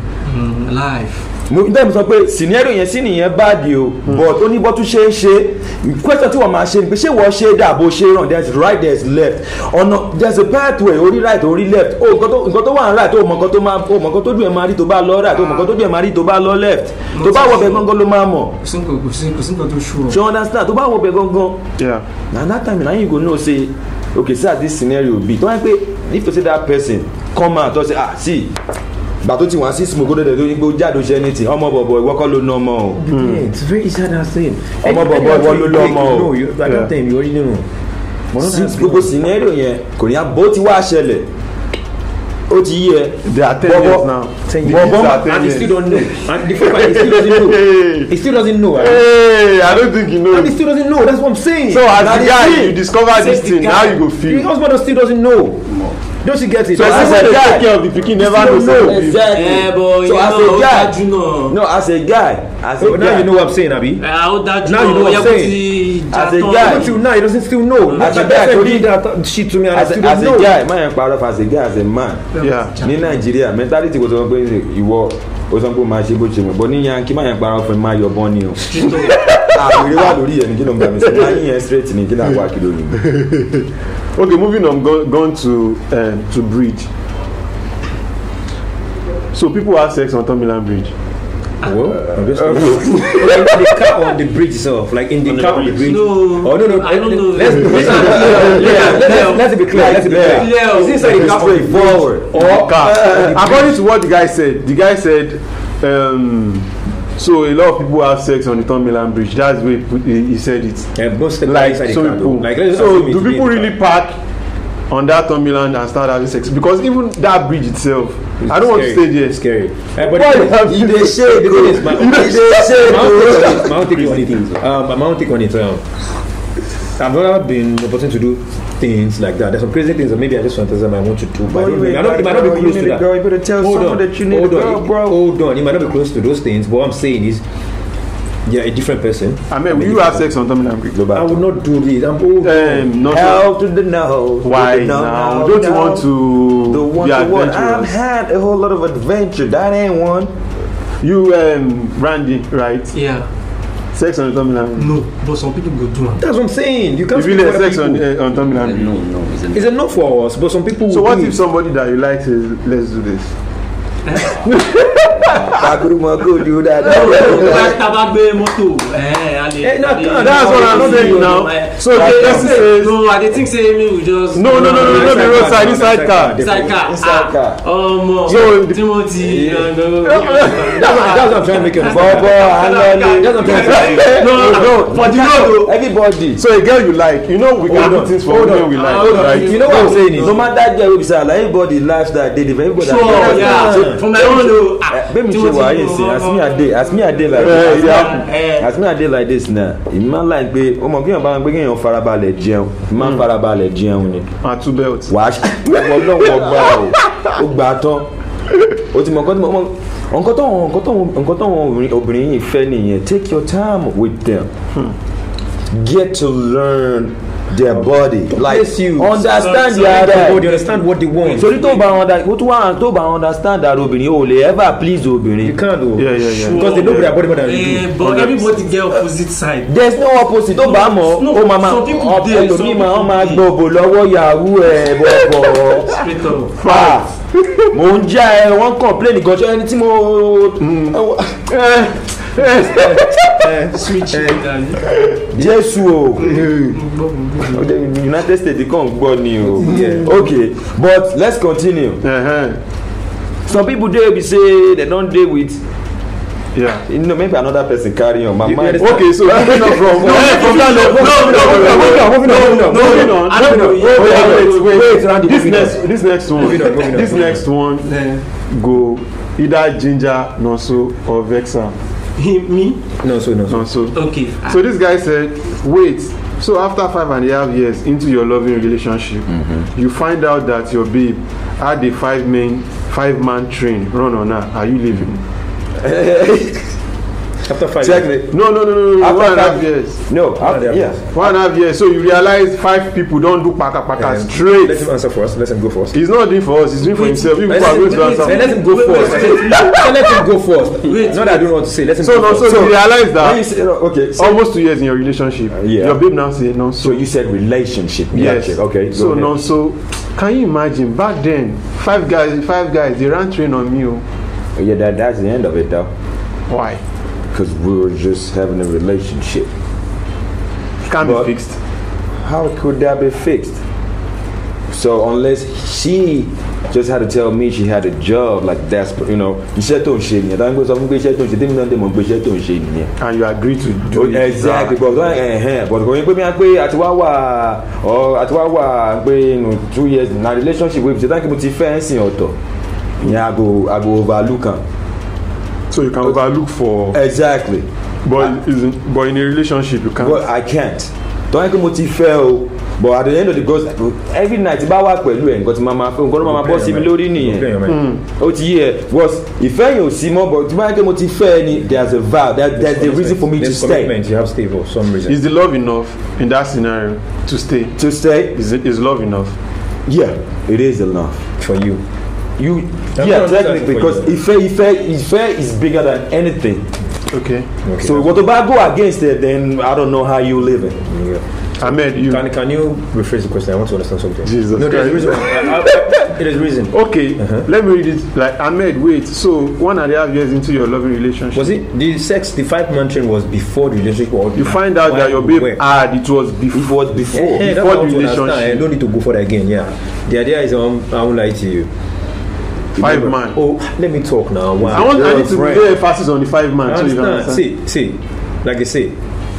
Mm, life. mo bẹ́ẹ̀ mi sọ pé scenario yẹn sí nìyẹn báàdì o but ó ní bọ́ tún ṣe é ṣe question tí wọ́n máa ṣe ni pé ṣé wọ́n ṣe é dà bó ṣe ràn there is right there is left ọ̀nà there is a pathway orí right orí left o nǹkan tó nǹkan tó wà ní right o mọ̀ nǹkan tó máa o mọ̀ nǹkan tó dùn ẹ̀ máa rí tó bá lọ right o mọ̀ nǹkan tó dùn ẹ̀ máa rí tó bá lọ left tó bá wọ̀ bẹ̀ gangan ló máa mọ̀ Kò sí nǹkan kò sí kò sí nǹkan tó ṣú ọ. ṣé you understand tó bá wọ̀ bẹ̀ gangan Yeah. na that time na you go know say okay see as this scenario be tó wáyé pé if to say that person come out tó say ah see gbà tó ti wọ́n sí smoke kódé tó ní pé ó jáde ó ṣe anything ọmọ bọ̀bọ̀ ìwọ kọ́ ló ná ọmọ o. Yeah, it's very easy that thing. Ọmọ bọ̀bọ̀ ìwọ ló lọ́mọ o. No, you, I don't think you already know. But not Sí, that gbogbo scenario yẹn kò ní abó tí wàá ṣẹlẹ̀ ó ti yí ẹ. They are ten Bọ̀bọ̀- years now. ten The years. kids are ten And he years. still don't know. And the fact he still doesn't know. He still doesn't know. Right? Hey, I don't think you know. And he still doesn't know. That's what I'm saying. So as Now the the guy, thing- you discover this the thing. guy- How you go the feel? husband still doesn't know. Don't you get it? So as as a a guy- take care of the pikin never still know. don't know. say Exactly. Eh, but so you as know, a ó guy dájú náà. no as a guy as a So now guy you know what I'm saying, Abi. Ah, ó dájú Now you know náà. what Ó I'm yẹ kó saying. ti já As a tán. guy- But you now he doesn't still know. As a That guy, person Torí- did that shit to me and I as still a, as don't a know. guy má yẹn parọ́ as a guy as a man Yeah. ní nàìjíríà mentality kò sọ pé ìwọ o sọ pé o máa ṣe bó ṣe mọ̀ bọ́ ní yankee má yẹn parọ́ fún mi máa yọ bọ́ ni o Ah, we wá lórí yẹn kí ló ń bá mi sọ. Máa yín yẹn straight ní kí náà wá kí ló ní. Okay, moving on, go, gone to um, to bridge. So people have sex on Tomiland Bridge. Well, obviously. Like the car on the bridge itself, like in the On the car on the bridge. bridge. No, Oh no no, I don't know. Let's let's yeah, let's, let's be clear. Let's be clear. Yeah. Is this like the car on the bridge Straightforward. or Car. uh, According to what the guy said, the guy said, um, so a lot of people have sex on the Tomiland Bridge. That's the way he, put- he he said it. and most of the Like inside the so car, though. people. Like let's So assume it's do me people in the really car. park on that Tomiland and start having sex? Because even that bridge itself, It's I don't want to scary. stay there. It's scary. Uh, but Why the you have You to dey shake, the thing is, my you dey shake. my own take on it. Um, my own take on it. Um, I've never been opportunity to do things like that. There's some crazy things that maybe I just fantasize I want to do, but I don't, I don't, it might not be close to that. Girl, you better tell Hold someone on, that you need hold a on, girl, it- bro. hold on. It might not be close to those things, but what I'm saying is, you're a different person. I mean, will you have sex on Tomiland Bridge? Go back. I would not do this. I'm old. Um, not Hell to the no. Why To the no, now? no, Don't you no. want to The one be to what? I've adventurous? had a whole lot of adventure. That ain't one. You, um, Randy, right? Yeah. Sex on the Tomiland Bridge. No, but some people go do it. That's what I'm saying. You can't If you speak let for other sex on, people. uh, on Tomiland Bridge. No, no, it's a It's enough for us, but some people. So will what do if it. somebody that you like says, let's do this? Takuruma go do that. Tabagbe moto. Eh, ali. Eh, no, no, That's what I'm saying now. So the person says, No, I dey think say me we just. no, no, no, no, no, no, the roadside, inside car. Inside car. Inside car. Um, So the- Timothy. Yeah. uh, no, That's what, that's what I'm trying to make you understand. Bobo, Anani. That's what I'm trying to say. No, no, For the road, Everybody. so a girl you like, you know we can Hold do on, things for hold women on, we like, hold on. right? You know what I'm saying is, No matter that girl will be sad, like everybody lifestyle they different. Everybody. sure, yeah. For my own, though. Eh, Baby, she wa yin sin. As me a day, as me a day like Eh, this. yeah. Eh. As me a day like this now. Ìmọ̀ like pé o mọ̀ kí èèyàn bá ń gbé kéèyàn farabalẹ̀ jẹun. Ìmọ̀ ń farabalẹ̀ jẹun ni. And two belts. Wàá ṣe ọlọ́wọ́ gbà o. Ó gbà á tán. O ti mọ̀ nǹkan tí mo mọ̀. Nǹkan tó wọn nǹkan tó wọn nǹkan tó wọn obìnrin- obìnrin yìí fẹ́ nìyẹn. Take your time with them. Get to learn their body. Like Yes, you. understand So- their Everybody right. understand what they want. Torí tó bá under tó wà tó bá understand that obìnrin o lè ever please You obìnrin. can't do. Yeah, yeah, yeah. Because they know their body more than you Eh, do. but everybody get opposite side. There's no opposite tó bá mọ̀ No, ó máa ma some people dey, some ẹlòmíì máa people wọ́n máa dey. gbọ́ bò lọ́wọ́ yahoo ẹ̀ bọ̀bọ̀. Straight up. fa mo ń já ẹ wọ́n complain gan ṣe ẹni tí mo Switch. Jésù o United States kàn gbọ́ ni o okay but let's continue. Uh-huh. Some people dey be say they don dey with Yeah. you know maybe another person carry on my You- mind. you Okay, so moving on from No, from that level. No, no, no, no, moving on, moving on, moving on. moving on. I don't know. Wait, wait, wait, Wait, Randy, This moving on. next, this next one, Moving on, moving on, this moving on. next one Eh, go either Ginger, Nonso, or Vexa. him, me. No, so no, so. Nonso. Okay. So this guy said, wait. So after five and a half years into your loving relationship, you find out that your babe had a five man, five man train run on her. Are you leaving? After five Check years. it. No, no, no, no, no. After One and a half five- years. No, One and a after, half yeah. years. One and a half years. So you realize five people don't do paka paka Um, straight. Let him answer for us. Let him go first. He's not doing for us. He's doing for himself. People Let are going him, to answer. let him go Wait, wait, first. wait, Let him go first. Wait, Not that I don't know what to say. Let him So go no, so first. you realize When you that say, okay, so, almost two years in your relationship, yeah. your babe now say no. so you said relationship. Yes. Gotcha. Okay. go So ahead. no. So can you imagine back then? Five guys, five guys, they ran train on me. Oh. Yeah, that, that's the end of it though. Why? Because we were just having a relationship. Can't But- be fixed. How could that be fixed? So unless she just had to tell me she had a job like that's you know iṣẹ́ tó ń ṣe nìyẹn táwọn gbé sọ fún pé iṣẹ́ tó ń ṣe tèmi náà dé mọ̀ pé iṣẹ́ tó ń ṣe nìyẹn. And you agree to do it. Exactly, but uh, uh, but kò yín pé mi à pé àti wá wà ọ àti wá wà pé nu two years na relationship wey ṣe tán kí mo ti fẹ́ ẹ̀ sìn ọ̀tọ̀ ìyẹn I go I go overlook am. So you can overlook for. Exactly. But is but in a relationship you can't. But I can't. Tọ́yìn pé mo ti fẹ́ o but at the end of the day every night bá wà pẹ̀lú ẹ̀ nǹkan tí màá máa fẹ́ nǹkan tó máa máa bọ́ sí mi lórí nìyẹn. Ó ti yé ẹ because ìfẹ́ yẹn ò sí mọ́ but tí bá yẹ kí mo ti fẹ́ ẹ ni there's a vow that there's the reason for me to There's stay. commitment. You have to stay for some reason. Is the love enough in that scenario to stay? To stay? Is it is love enough? Yeah, it is enough. For you. You I'm yeah not technically understanding because for Ife Ife Ife is bigger than anything. Okay. Okay. So what about go against it? Then I don't know how you live it. Yeah. Ahmed, you. Can, can you rephrase the question? I want to understand something. Jesus no, there's a Christ. reason. I, I, there's a reason. Okay, Uh-huh. let me read it. Like Ahmed, wait. So one and a half years into your loving relationship, Was it the sex? The five month train was before the relationship, or you find out that your babe had it was before. It was before. Yeah, yeah, that's before what I the want to understand. I relationship. don't need to go for that again. Yeah, the idea is um, I won't lie to you. Five Remember- man. Oh, let me talk now. Wow. I want. I need to Girlfriend. lay emphasis on the five man. I So you can understand. understand. See, see, like I say,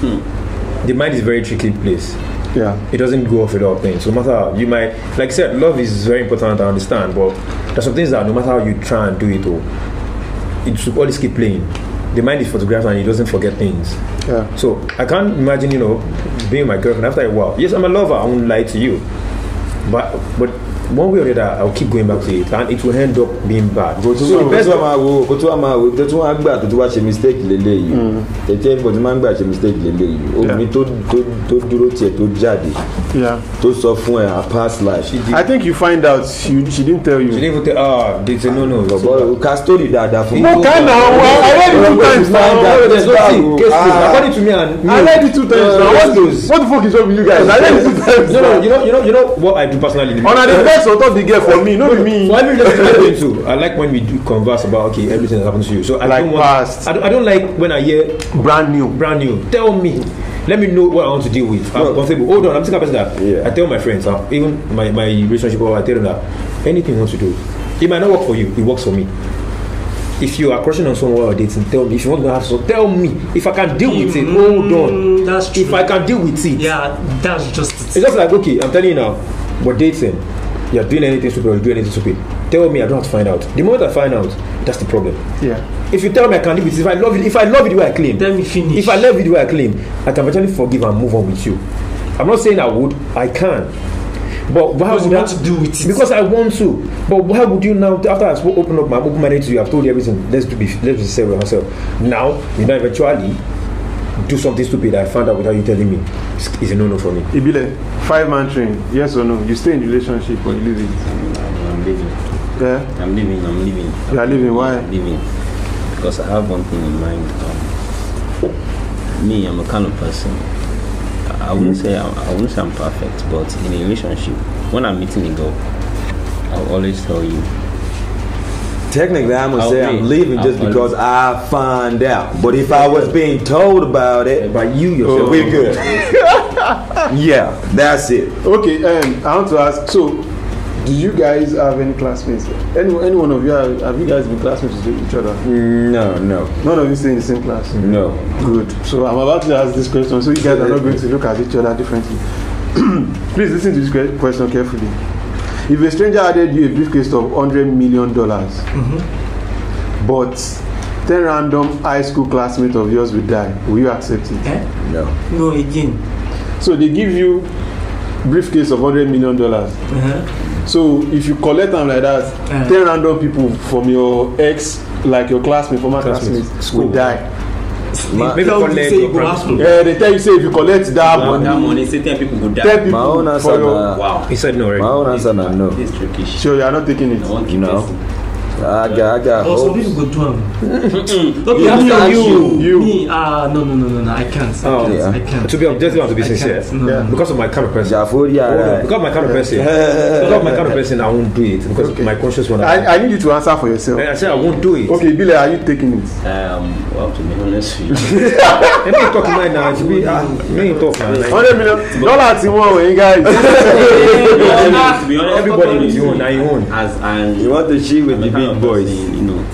the mind is a very tricky place. Yeah. It doesn't go off without pain. So no matter how you might, like I said, love is very important. I understand, but there's some things that no matter how you try and do it, or it should always keep playing. The mind is photographed and it doesn't forget things. Yeah. So I can't imagine, you know, being my girlfriend after a while. Yes, I'm a lover. I won't lie to you, but but one way or the other, I'll keep going back to it, and it will end up being bad. Go to So the best one máa wo kó tó wá máa wo tó tún wá gbà tó tún wá ṣe mistake lélẹ́yìí ètò everybody máa ń gbà ṣe mistake lélẹ́yìí obìnrin tó tó tó dúró tiẹ̀ tó jáde Yeah. tó sọ fún ẹ her past life. I think you find out she, she didn't tell you. She didn't even tell. Ah, they say no, no. bọ̀bọ̀ ka story dáadáa fún mi. What kind of? I read it two times now. There's no thing. Case closed. Ah. According to me and me. I read it two times now. What, closed. what the fuck is up with you guys? I read it two times. No, no, you know, you know, you know what I do personally. On the best on top the girl for me, not me. So every relationship I into, I like when we do converse about okay, everything that happens to you. So I Like don't want. past. I don't, I don't like when I hear Brand new. brand new. Tell me. Let me know what I want to deal with. I'm No. comfortable. Hold on, I'm thinking about that. Yeah. I tell my friends, uh, even my, my relationship, or I tell them that anything you want to do, it might not work for you. It works for me. If you are crushing on someone or dating, tell me. If you want to have so, tell me. If I can deal with it, hold on. Mm, that's true. If I can deal with it, Yeah, that's just it. it's just like okay, I'm telling you now, we're dating. You're doing anything stupid or you're doing anything stupid. Tell me, I don't have to find out. The moment I find out, that's the problem. Yeah. If you tell me I can live with it, if I love it, if I love it the way I claim, Let me finish. if I love it the way I claim, I can eventually forgive and move on with you. I'm not saying I would, I can. But why Because would you I, want to do with it. Because I want to. But why would you now? After I've opened up my open minded to you, I've told you everything. Let's do be let's be serious with myself. Now you know eventually do something stupid. I found out without you telling me. It's, it's a no no for me. Ibile, five man train. Yes or no? You stay in the relationship or you leave it? I'm leaving. Yeah. I'm leaving. I'm leaving. You are leaving. Why? I'm leaving because I have one thing in mind. Um, me, I'm a kind of person. I I wouldn't say I'm, I wouldn't say I'm perfect, but in a relationship, when I'm meeting a girl, I'll always tell you. Technically, I'm gonna I'll say wait. I'm leaving just I'll because I find out. But if I was being told about it, But you yourself, we're good. Yeah, that's it. Okay. Um, I want to ask. So, do you guys have any classmates? Any any one of you have, have you guys been classmates with each other? No, no, None of you stay in the same class. no. Good. So I'm about to ask this question, so you guys are not going to look at each other differently. Please listen to this que- question carefully. If a stranger added you a briefcase of hundred million dollars, but ten random high school classmates of yours will die, will you accept it? Eh? No. No, again. So they give you briefcase of hundred million dollars. Uh-huh. So if you collect them like that, Uh. ten random people from your ex, like your classmate, former Classmates. classmates, School. will die. My, Maybe Tell you collect say your you go primary happen. Yeah, they tell you say if you collect that money, That money, say ten people go die. ten people my own for answer, your. na, Wow. He said no, right? my own answer, na no. This tricky shit. So you are not taking it. I want You know. to I got, I got Oh, some hopes. people go do them. Mm-mm. Okay, You me or can't, you? you. Me, ah, no, no, no, no, no, I can't. I Oh, can't. yeah. I can't. To be objective and to be I sincere, can't. No, Yeah. no. because of my kind of person. Jafuri, Hold on, alright. because of my kind of person, because of my kind of person, I won't do it because Okay. my conscious one. I, I need you to answer for yourself. I said I won't do it. Okay, Billy, are you taking it? Um, well, to be honest with you, Let me talk right now. It should be ah, let me talk now. Like, Hundred million dollars in one way, guys. to be honest, everybody is own, now you own. as and You want to cheat with I'm the the kind big of boys. person, you know.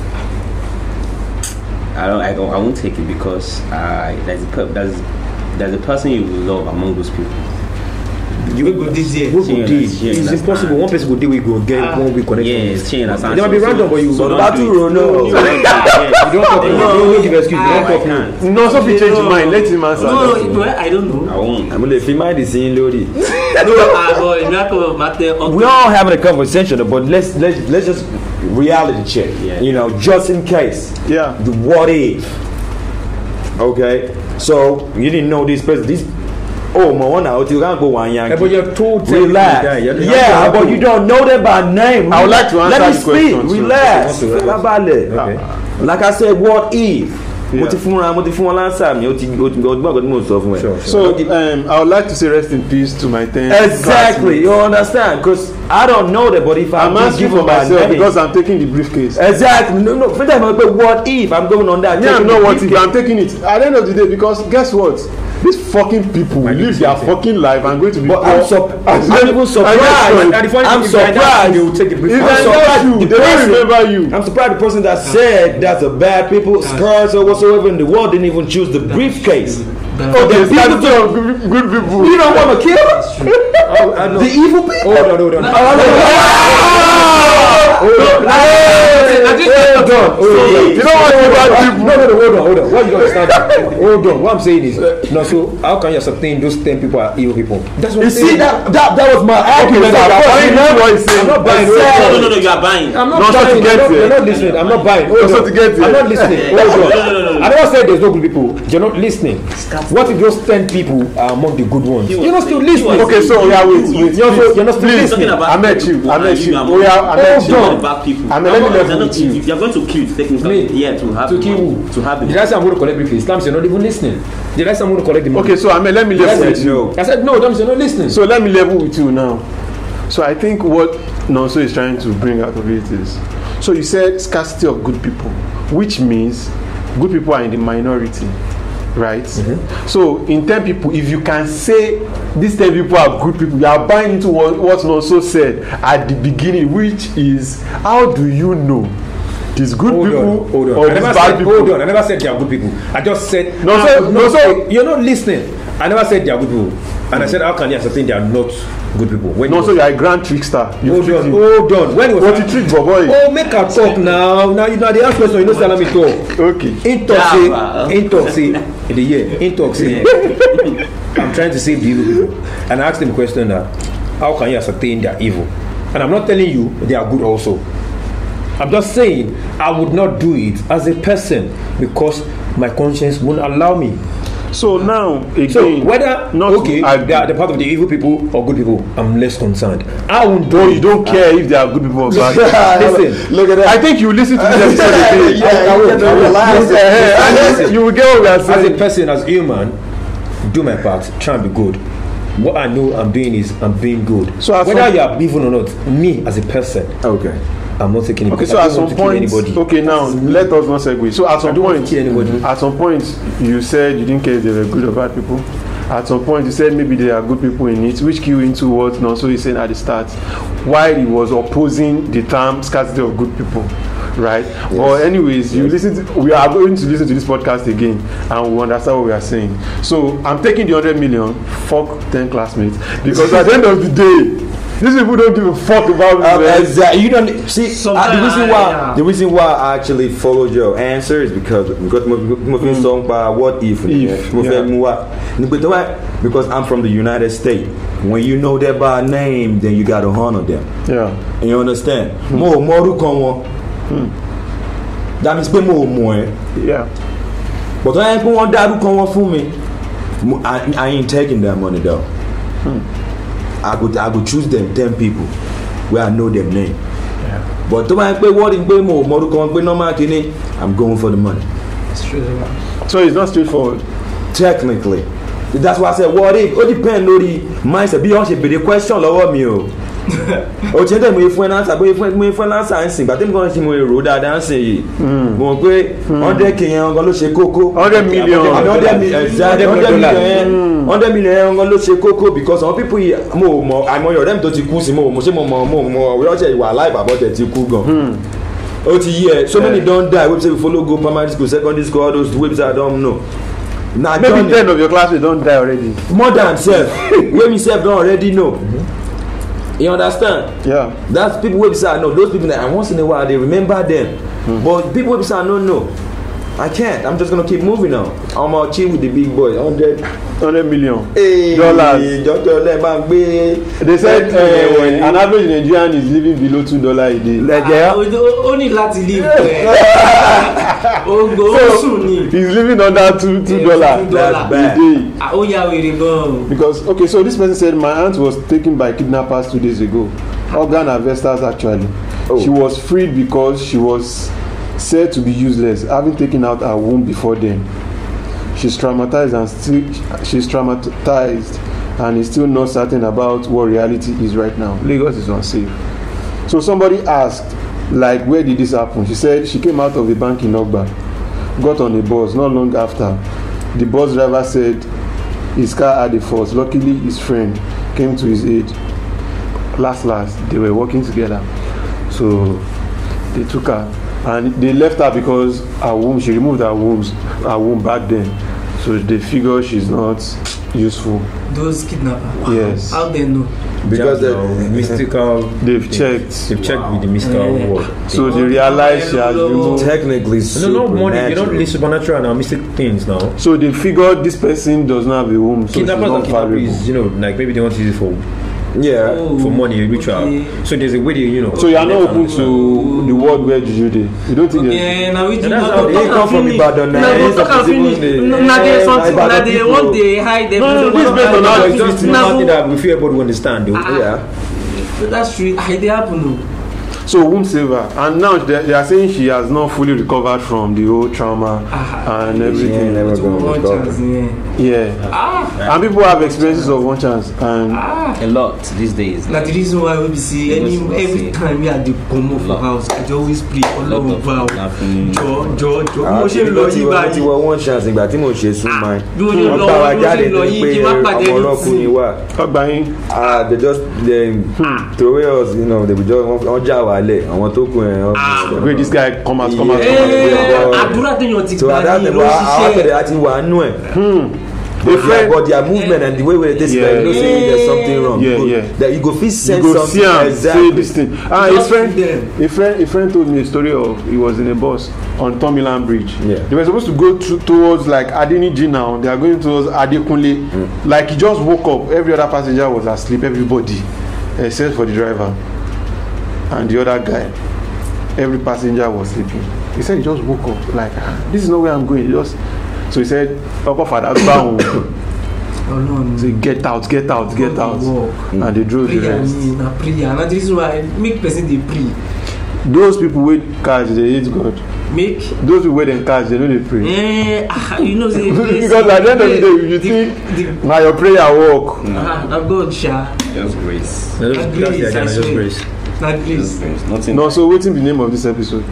I don't, I don't, I won't take it because uh, there's a per, there's there's a person you will love among those people. You We go this year. Who go Yeah, deal? that's- yeah, It's that's impossible. fine. One person go deal, we go get Ah. one we connect. Yes, she understands. There might be random, but you so don't don't Batu do it. Rono. You don't do it, yes. You don't talk. You don't give excuse. You don't I talk. can't. No, so if you change your mind, let him answer. No, no, well, I don't know. I won't. I'm gonna film the scene, Lodi. No, ah, but in that matter, We all having a conversation, but let's let's let's just reality check. Yeah. You know, just in case. Yeah. The what if? Okay, so you didn't know this person. This oh, my one out. You can't go one Yeah, Yankee. but you're told. Relax. Yeah, but you don't know them by name. I would like to answer Let me the speak. question, too. Relax. Okay. Fabale. Okay. Like I said, what if? mo ti fún ra mo ti fún wọn lánsà mi ó ti ó ti gbọ́n ọ̀gọ́dún mo sọ fún ẹ. So um, I would like to say rest in peace to my ten. Exactly, you understand? Because I don't know that, but if I'm I'm asking give for my myself name, because I'm taking the briefcase. exactly. No, no. For them, I'm like, what if I'm going on that? Yeah, taking no, the what if briefcase? I'm taking it at the end of the day? Because guess what? These fucking people live their fucking life and going to be. But I'm, poor. sup- I'm even surprised. And And the funny I'm thing is that surprised. they will take the brief. If I'm I surprised know you, the they don't person- remember you. I'm surprised the person that said that's a bad people, scars or whatsoever in the world didn't even choose the briefcase. Okay, the people people of good, good people. You don't want to kill the evil people. Hold on, hold on. Hold on. Hold on. You know what you bad people? No, no, no, hold on, hold on. What you don't understand? Hold on. What I'm saying is, no. So how can you ascertain those ten people are evil people? That's what You I'm saying. see that that that was my argument. so I'm you're buying not what he's saying. I'm not buying. Exactly. No, no, no, you are buying. I'm not No, so to buying. get You're not, it. you're not listening. I'm not buying. Hold No, so on. to get it. I'm not listening. Hold on. No, no, no, no. I never said there's no good people. You're not listening. What if those ten people are among the good ones? He was You're not still saying- he listening. was Okay, so yeah, wait, wait. You're, so, you're not still Please. listening. Talking about I met you. people I met and you. are Oh yeah, I met Hold you. on. the bad people. I mean, let me They're level not with kill. you. If you're going to kill, technically, Me? yeah, to have To the kill money, who? to have the Did I say I'm going to collect briefcase? Islam said, you're not even listening. Did I say I'm going to collect the money? Okay, so I mean, let me Did I level say with you. no? I said no. Don't say not listening. So let me level with you now. So I think what Nonso is trying to bring out of it is, so you said scarcity of good people, which means good people are in the minority, right? Mm-hmm. So in ten people, if you can say these ten people are good people, you are buying into what, what Nonso said at the beginning, which is, how do you know these good Hold people on, hold on. or I these never bad said, people? hold on. I never said they are good people. I just said No, ah, so- no, so- you're not listening. I never said they are good people, and I said how can you ascertain they are not good people? When Nonso, you are a grand trickster. You hold tricked on, him. hold on. When was What you trick, boy? Oh, make her talk now. Now you know the ask question. You know, say let me talk. Okay. In talk Yeah, say, wow. in talk say, in the year, in talk say. I'm trying to save the evil people, and I asked him a question that how can you ascertain they are evil? And I'm not telling you they are good also. I'm just saying I would not do it as a person because my conscience won't allow me. So now again, So whether not okay, I, they are the part of the evil people or good people, I'm less concerned. I won't do no, it. you don't care if they are good people or bad. Listen, Look at that. I think you listen to this episode again. Yeah, I will, you I can will. realize Listen, it. And then listen. you will get what we are As a saying. person, as human, do my part, try and be good. What I know I'm doing is I'm being good. So at whether some- you are evil or not, me as a person, Okay. I'm not taking it. Okay, because so I at don't some want to kill point, anybody. okay, now let us not segue. So at some don't want point, to kill anybody. at some point, you said you didn't care if they were good or bad people. At some point, you said maybe there are good people in it, which cue into what Nonso is saying at the start, while he was opposing the term scarcity of good people, right? Yes. But anyways, you listen. To, we are going to listen to this podcast again, and we understand what we are saying. So I'm taking the hundred million. Fuck ten classmates, because at the end of the day, these people don't give a fuck about me. Um, man. exactly. You don't see. Sometimes Uh, the reason I- why yeah. the reason why I actually followed your answer is because because mo fi song by what if If, mo yeah. fẹ́ mú wá. But why? Because I'm from the United States. When you know them by name, then you gotta honor them. Yeah. And you understand? Mo ò mọ orúkọ wọn. That means pé mo ò mọ ẹ. Yeah. But when I put one dárúkọ wọn fún mi, mo- I, I ain't taking that money though. I could I could choose them ten people where I know them name. Yeah. But tó bá yẹ pé wọ́n rí pé mo ò mọ orúkọ wọn pé normal kìíní, I'm going for the money. It's true. So it's not straightforward. Technically. That's why I said what if ó depend lórí mindset bí wọ́n ṣe béèrè question lọ́wọ́ mi o. O ti ń tẹ̀ mo fún ẹ náà bóyá fún ẹ mo fún ẹ náà ń sìn gbàtẹ́ mi kàn ṣe mo èrò dáadáa ń sìn yìí. Mo mọ̀ pé hundred k yẹn ọgán ló ṣe kókó. Hundred million. Àbí hundred million exactly hundred million yẹn hundred million yẹn ọgán ló ṣe kókó because àwọn people yìí mo ò mọ àìmọye ọ̀rẹ́ mi tó ti kú sí mo ò mọ ṣé mo mọ mo ò mọ ọ̀rẹ́ ọ̀ṣẹ̀ ìwà aláìbàbọ̀ ti kú gan. O ti yí ẹ so many don die wey be say we follow go primary school secondary school all those wey be say I don know. Na Maybe journey ten of your classmates don't die already. more than sef wey me sef don already know. You understand? Yeah. That's people wey be say I know those people that once in a while I dey remember them mm. but people wey be say I no know I can't I'm just gonna keep moving on. I'm gonna chill with the big boys hundred Hundred million. hey, Dollars. jọjọ lẹ máa gbé. They said uh, an average Nigerian is living below two dollars a day. lẹjẹ. ó ní láti leave ẹ ogo ó sùn ni He's living under two two dollars two a dollars. bad. day. Ah, ó yà wèrè gan-an. Because okay, so this person said my aunt was taken by kidnappers two days ago. Organ harvesters actually. Oh. She was freed because she was said to be useless, having taken out her womb before then. She's traumatized and still she's traumatized and is still not certain about what reality is right now. Lagos is unsafe. So somebody asked, like, where did this happen? She said she came out of a bank in Ogba, got on a bus. Not long after, the bus driver said his car had a fault. Luckily, his friend came to his aid. Last, last, they were working together. So they took her and they left her because her womb, she removed her wombs, her womb back then. So they figure she's not useful. Those kidnappers. Yes. How they know? Because the the mystical. They've things. checked. They've checked with the mystical Yeah. world. So they realize she has removed. technically No, no, money. They don't supernatural. live supernatural now, mystic things now. So they figured this person does not have a womb, so she's Kidnappers not and kidnappers, valuable. you know, like maybe they want to use it for Yeah. Oh, for money, ritual. okay. So there's a way they, you know. So you are not open to the world where Juju dey. You don't think there's Yeah, now we do And that's not how talk they and come from finish. Ibadan now. Now It's go talk and even finish. the- No, now there's Yeah, something Ibadan that they people. want they hide. No, no, this based on No, how it's it just is. not something that we feel able to understand, though. Ah. Yeah. That's true. I they happen. No. So womb saver, and now they, they are saying she has not fully recovered from the whole trauma Ah, and Yeah, everything. never Two gonna one recover. chance, yeah. Yeah, Ah, and people have experiences of one chance, and ah. A lot these days. Na the reason why we be see any Yes, yes, every yes. time we are the come for Lot. house, I dey always pray A lot Ọlọ́run of bá o. laughing. Jọ jọ jọ. Bí àwọn mo ṣe ń lọ tí yí wọ́n ti báyìí. wọ one chance ìgbà tí mo ṣe sún máa Bí mo ṣe ń wọ́n lọ bá wa bí mo jáde ṣe ń lọ ní yí pé kí n má pàdé ọmọ ọlọ́kùnrin anything. wà. ọgbà yín. Ah, they just they throw us, you know, they be just wọ́n já wa lẹ̀ àwọn tó kù ẹ̀. Wait, this guy come out, come out, come Ee, out. àdúrà téèyàn ti So gbà at that ní time, ló àwọn àpẹẹrẹ ṣiṣẹ́. àti wà nù ẹ̀. A But their, friend, but their movement and the way they take Yeah. it, you know, say there's something wrong. Yeah, you go, yeah. That you go fit you sense go something see am say exactly. this thing. Ah, a Just friend, see them. a friend, a friend told me a story of he was in a bus on Tomiland Bridge. Yeah. They were supposed to go to, towards like Adeniji now. They are going towards Adekunle. Like he just woke up. Every other passenger was asleep. Everybody, except for the driver and the other guy. Every passenger was sleeping. He said he just woke up. Like ah, this is not where I'm going. He just so he said, "Papa, father, bound." Ọlọ́run. Say get out, get out, get God out, dey work. and they drove the Prayer rest. ni na prayer. Na the reason why make person dey pray. Those people wey catch, they hate God. Make Those people wey dem catch, they no dey pray. eh ah, you know say Because at the end of the day, you think the, na your prayer work. ah, na God sha. Just grace. No, just, Grace, that's the idea, I just swear. grace. Na Just grace. grace. Nothing. No, so wetin be the name of this episode?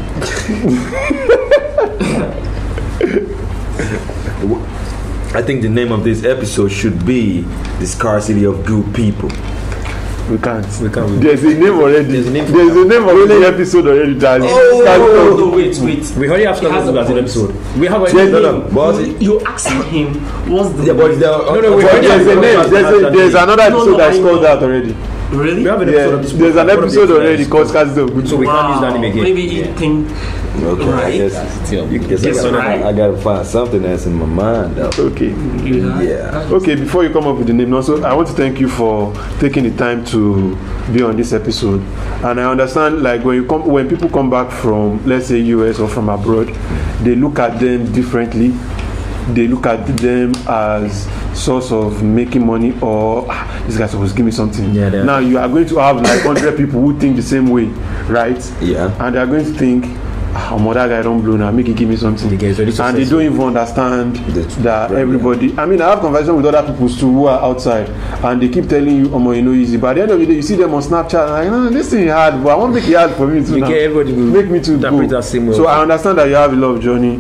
I think the name of this episode should be "The Scarcity of Good People." We can't. We can't. There's a name already. There's a name for There's a name already episode already. That is Oh, no, wait, wait. We already have He has started a as an point. episode. We have a Yes, No, no, but You, you asking him what's the yeah, but there, No, no, we But already there's have a name. podcast There's, a, that there's name. another No, episode no, that's I called know. that already. really? We have an Yeah, episode of this. there's an podcast. episode already called Scarcity of Good. So we can't use that name again. Maybe he think okay, Right. I guess, Scarcity of you good guess I, Yes, gotta, right. I gotta find something that's in my mind though. Okay. Yeah. Okay, before you come up with the name, also I want to thank you for taking the time to be on this episode. And I understand, like when you come, when people come back from, let's say, U S or from abroad, they look at them differently. They look at them as source of making money, or ah, this guy's supposed to give me something. Yeah, they are. now you are going to have like hundred people who think the same way, right? Yeah. And they are going to think, ah, oh, that guy don't blow now, make it give me something. The guy is already And they successful. don't even understand That's that right, everybody. I mean, I have conversation with other people too who are outside, and they keep telling you, "Oh, you know, easy." But at the end of the day, you see them on Snapchat, and like, no, this thing hard, but I want to make it hard for me too. You now. get everybody will Make me to interpret go. that same way So also. I understand that you have a lot of journey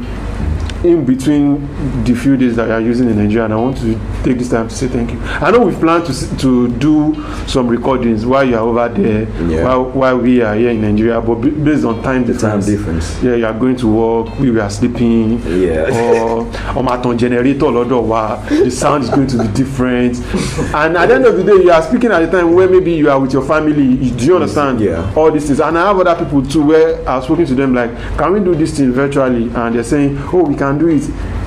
in between the few days that you are using in Nigeria, and I want to take this time to say thank you. I know we've planned to s- to do some recordings while you are over there, Yeah. while while we are here in Nigeria, but b- based on time The time difference. difference. Yeah, you are going to work, we were sleeping, Yeah. or on my ton generator lọ́dọ̀ wa, the sound is going to be different. And at the end of the day, you are speaking at a time where maybe you are with your family. You, do you understand? Yeah. All these things. And I have other people too where I've spoken to them like, can we do this thing virtually? And they're saying, oh, we can do it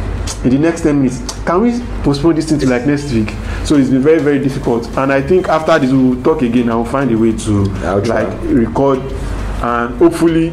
in the next ten minutes. Can we postpone this thing to like next week? So it's been very, very difficult. And I think after this, we will talk again. I will find a way to I'll try. like record, and hopefully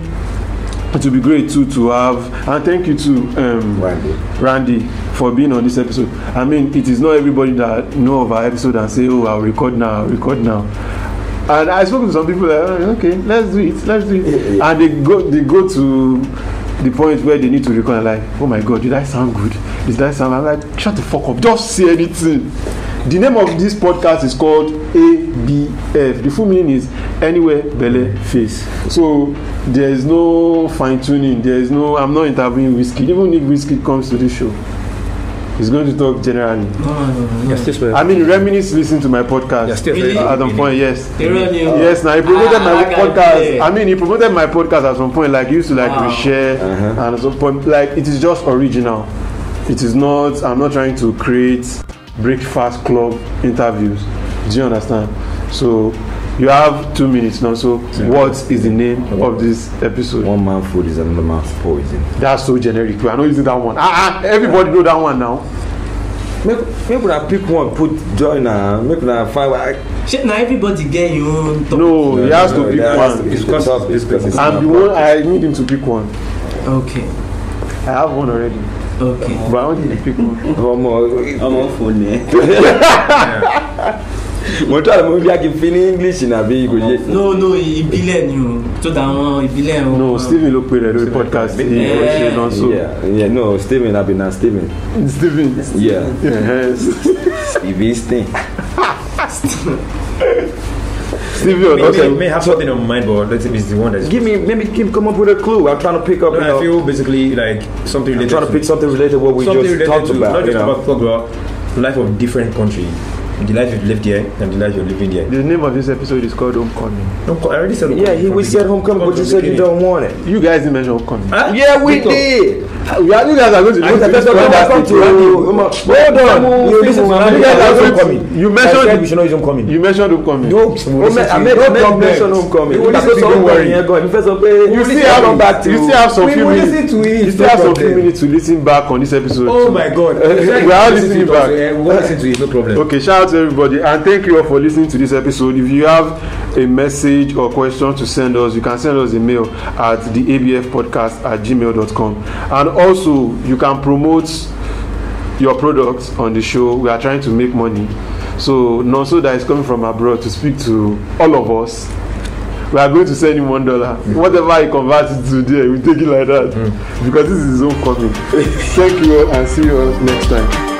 it will be great too to have. And thank you to um, Randy. Randy for being on this episode. I mean, it is not everybody that know of our episode and say, "Oh, I'll record now, I'll record now." And I spoke to some people like, oh, okay, let's do it, let's do it. Yeah, yeah. And they go, they go to the point where they need to record like, oh my God, did I sound good? Did I sound? I'm like, shut the fuck up, just say anything. The name of this podcast is called A B F. The full meaning is Anywhere Belle Face. So there is no fine tuning. There is no. I'm not interviewing Whiskey. Even if Whiskey comes to this show, he's going to talk generally. No, no, no, no. You're still very- I mean, Reminisce listen to my podcast. You're still Really? very- At some point, yes. They run you. Yes, now he promoted Ah, my like I podcast. did. I mean, he promoted my podcast at some point. Like, he used to like Wow. reshare, Uh-huh. and at some point, like, it is just original. It is not. I'm not trying to create breakfast club interviews. Do you understand? So you have two minutes now. So what is the name of this episode? One man food is another man's poison. That's so generic. We are not using that one. Ah, ah, everybody know that one now. Make make una pick one, put join na make una find one. Shit, now everybody get your own topic. No, he has to no, pick that has to one. be the top, it's because it's I'm not the one. I need him to pick one. Okay. I have one already, Okay. but I want him to pick one. Omo, I'm on phone there. mo try to maybe I can feel English in a bit. No, no, ìbílẹ̀ ni o. Tó dà wọ́n ìbílẹ̀ o. No, Stephen ló pe rẹ̀ lórí podcast. Stephen. He was saying also. Yeah, yeah, no, Steven, I've been not Steven. Stephen. Yeah, Yes. Stevie Sting. Stephen May, was may, also. may have something on mind, but let's say it's the one that's. Give me, maybe Kim, come up with a clue. I'm trying to pick up. No, You I know, feel basically like something I'm related trying to pick something related to what we something just related talked to about. not You just know, about talk about life of different country, the life you've lived here and the life you're living here. The name of this episode is called Homecoming. No, I already said. yeah, he we said homecoming, but you said you don't want it. You guys didn't mention Homecoming. Huh? Yeah, we Victor. did. You are- you guys are going to I listen to said this that's what podcast. welcome to Hold on. You You listen to listen me. You guys are going Homecoming. to. You I said we mentioned. should not use homecoming. You mentioned Homecoming. No, Oh, man, I made no I made problem. mention homecoming. We will listen to Don't you, don't worry. Yeah, go. First of all, You still have come back to. You still have some We few will minutes. listen to it, You still no have some few problem. minutes to listen back on this episode. Oh my God! We are all listening back. We will listen to it. No problem. Okay, shout out to everybody and thank you all for listening to this episode. If you have a message or question to send us, you can send us a mail at the A B F podcast at gmail dot com. And also, you can promote your products on the show. We are trying to make money. So, Nonso that is coming from abroad to speak to all of us. We are going to send him one dollar. Whatever he converts it to there, we take it like that. Because this is his own coming. Thank you all and see you all next time.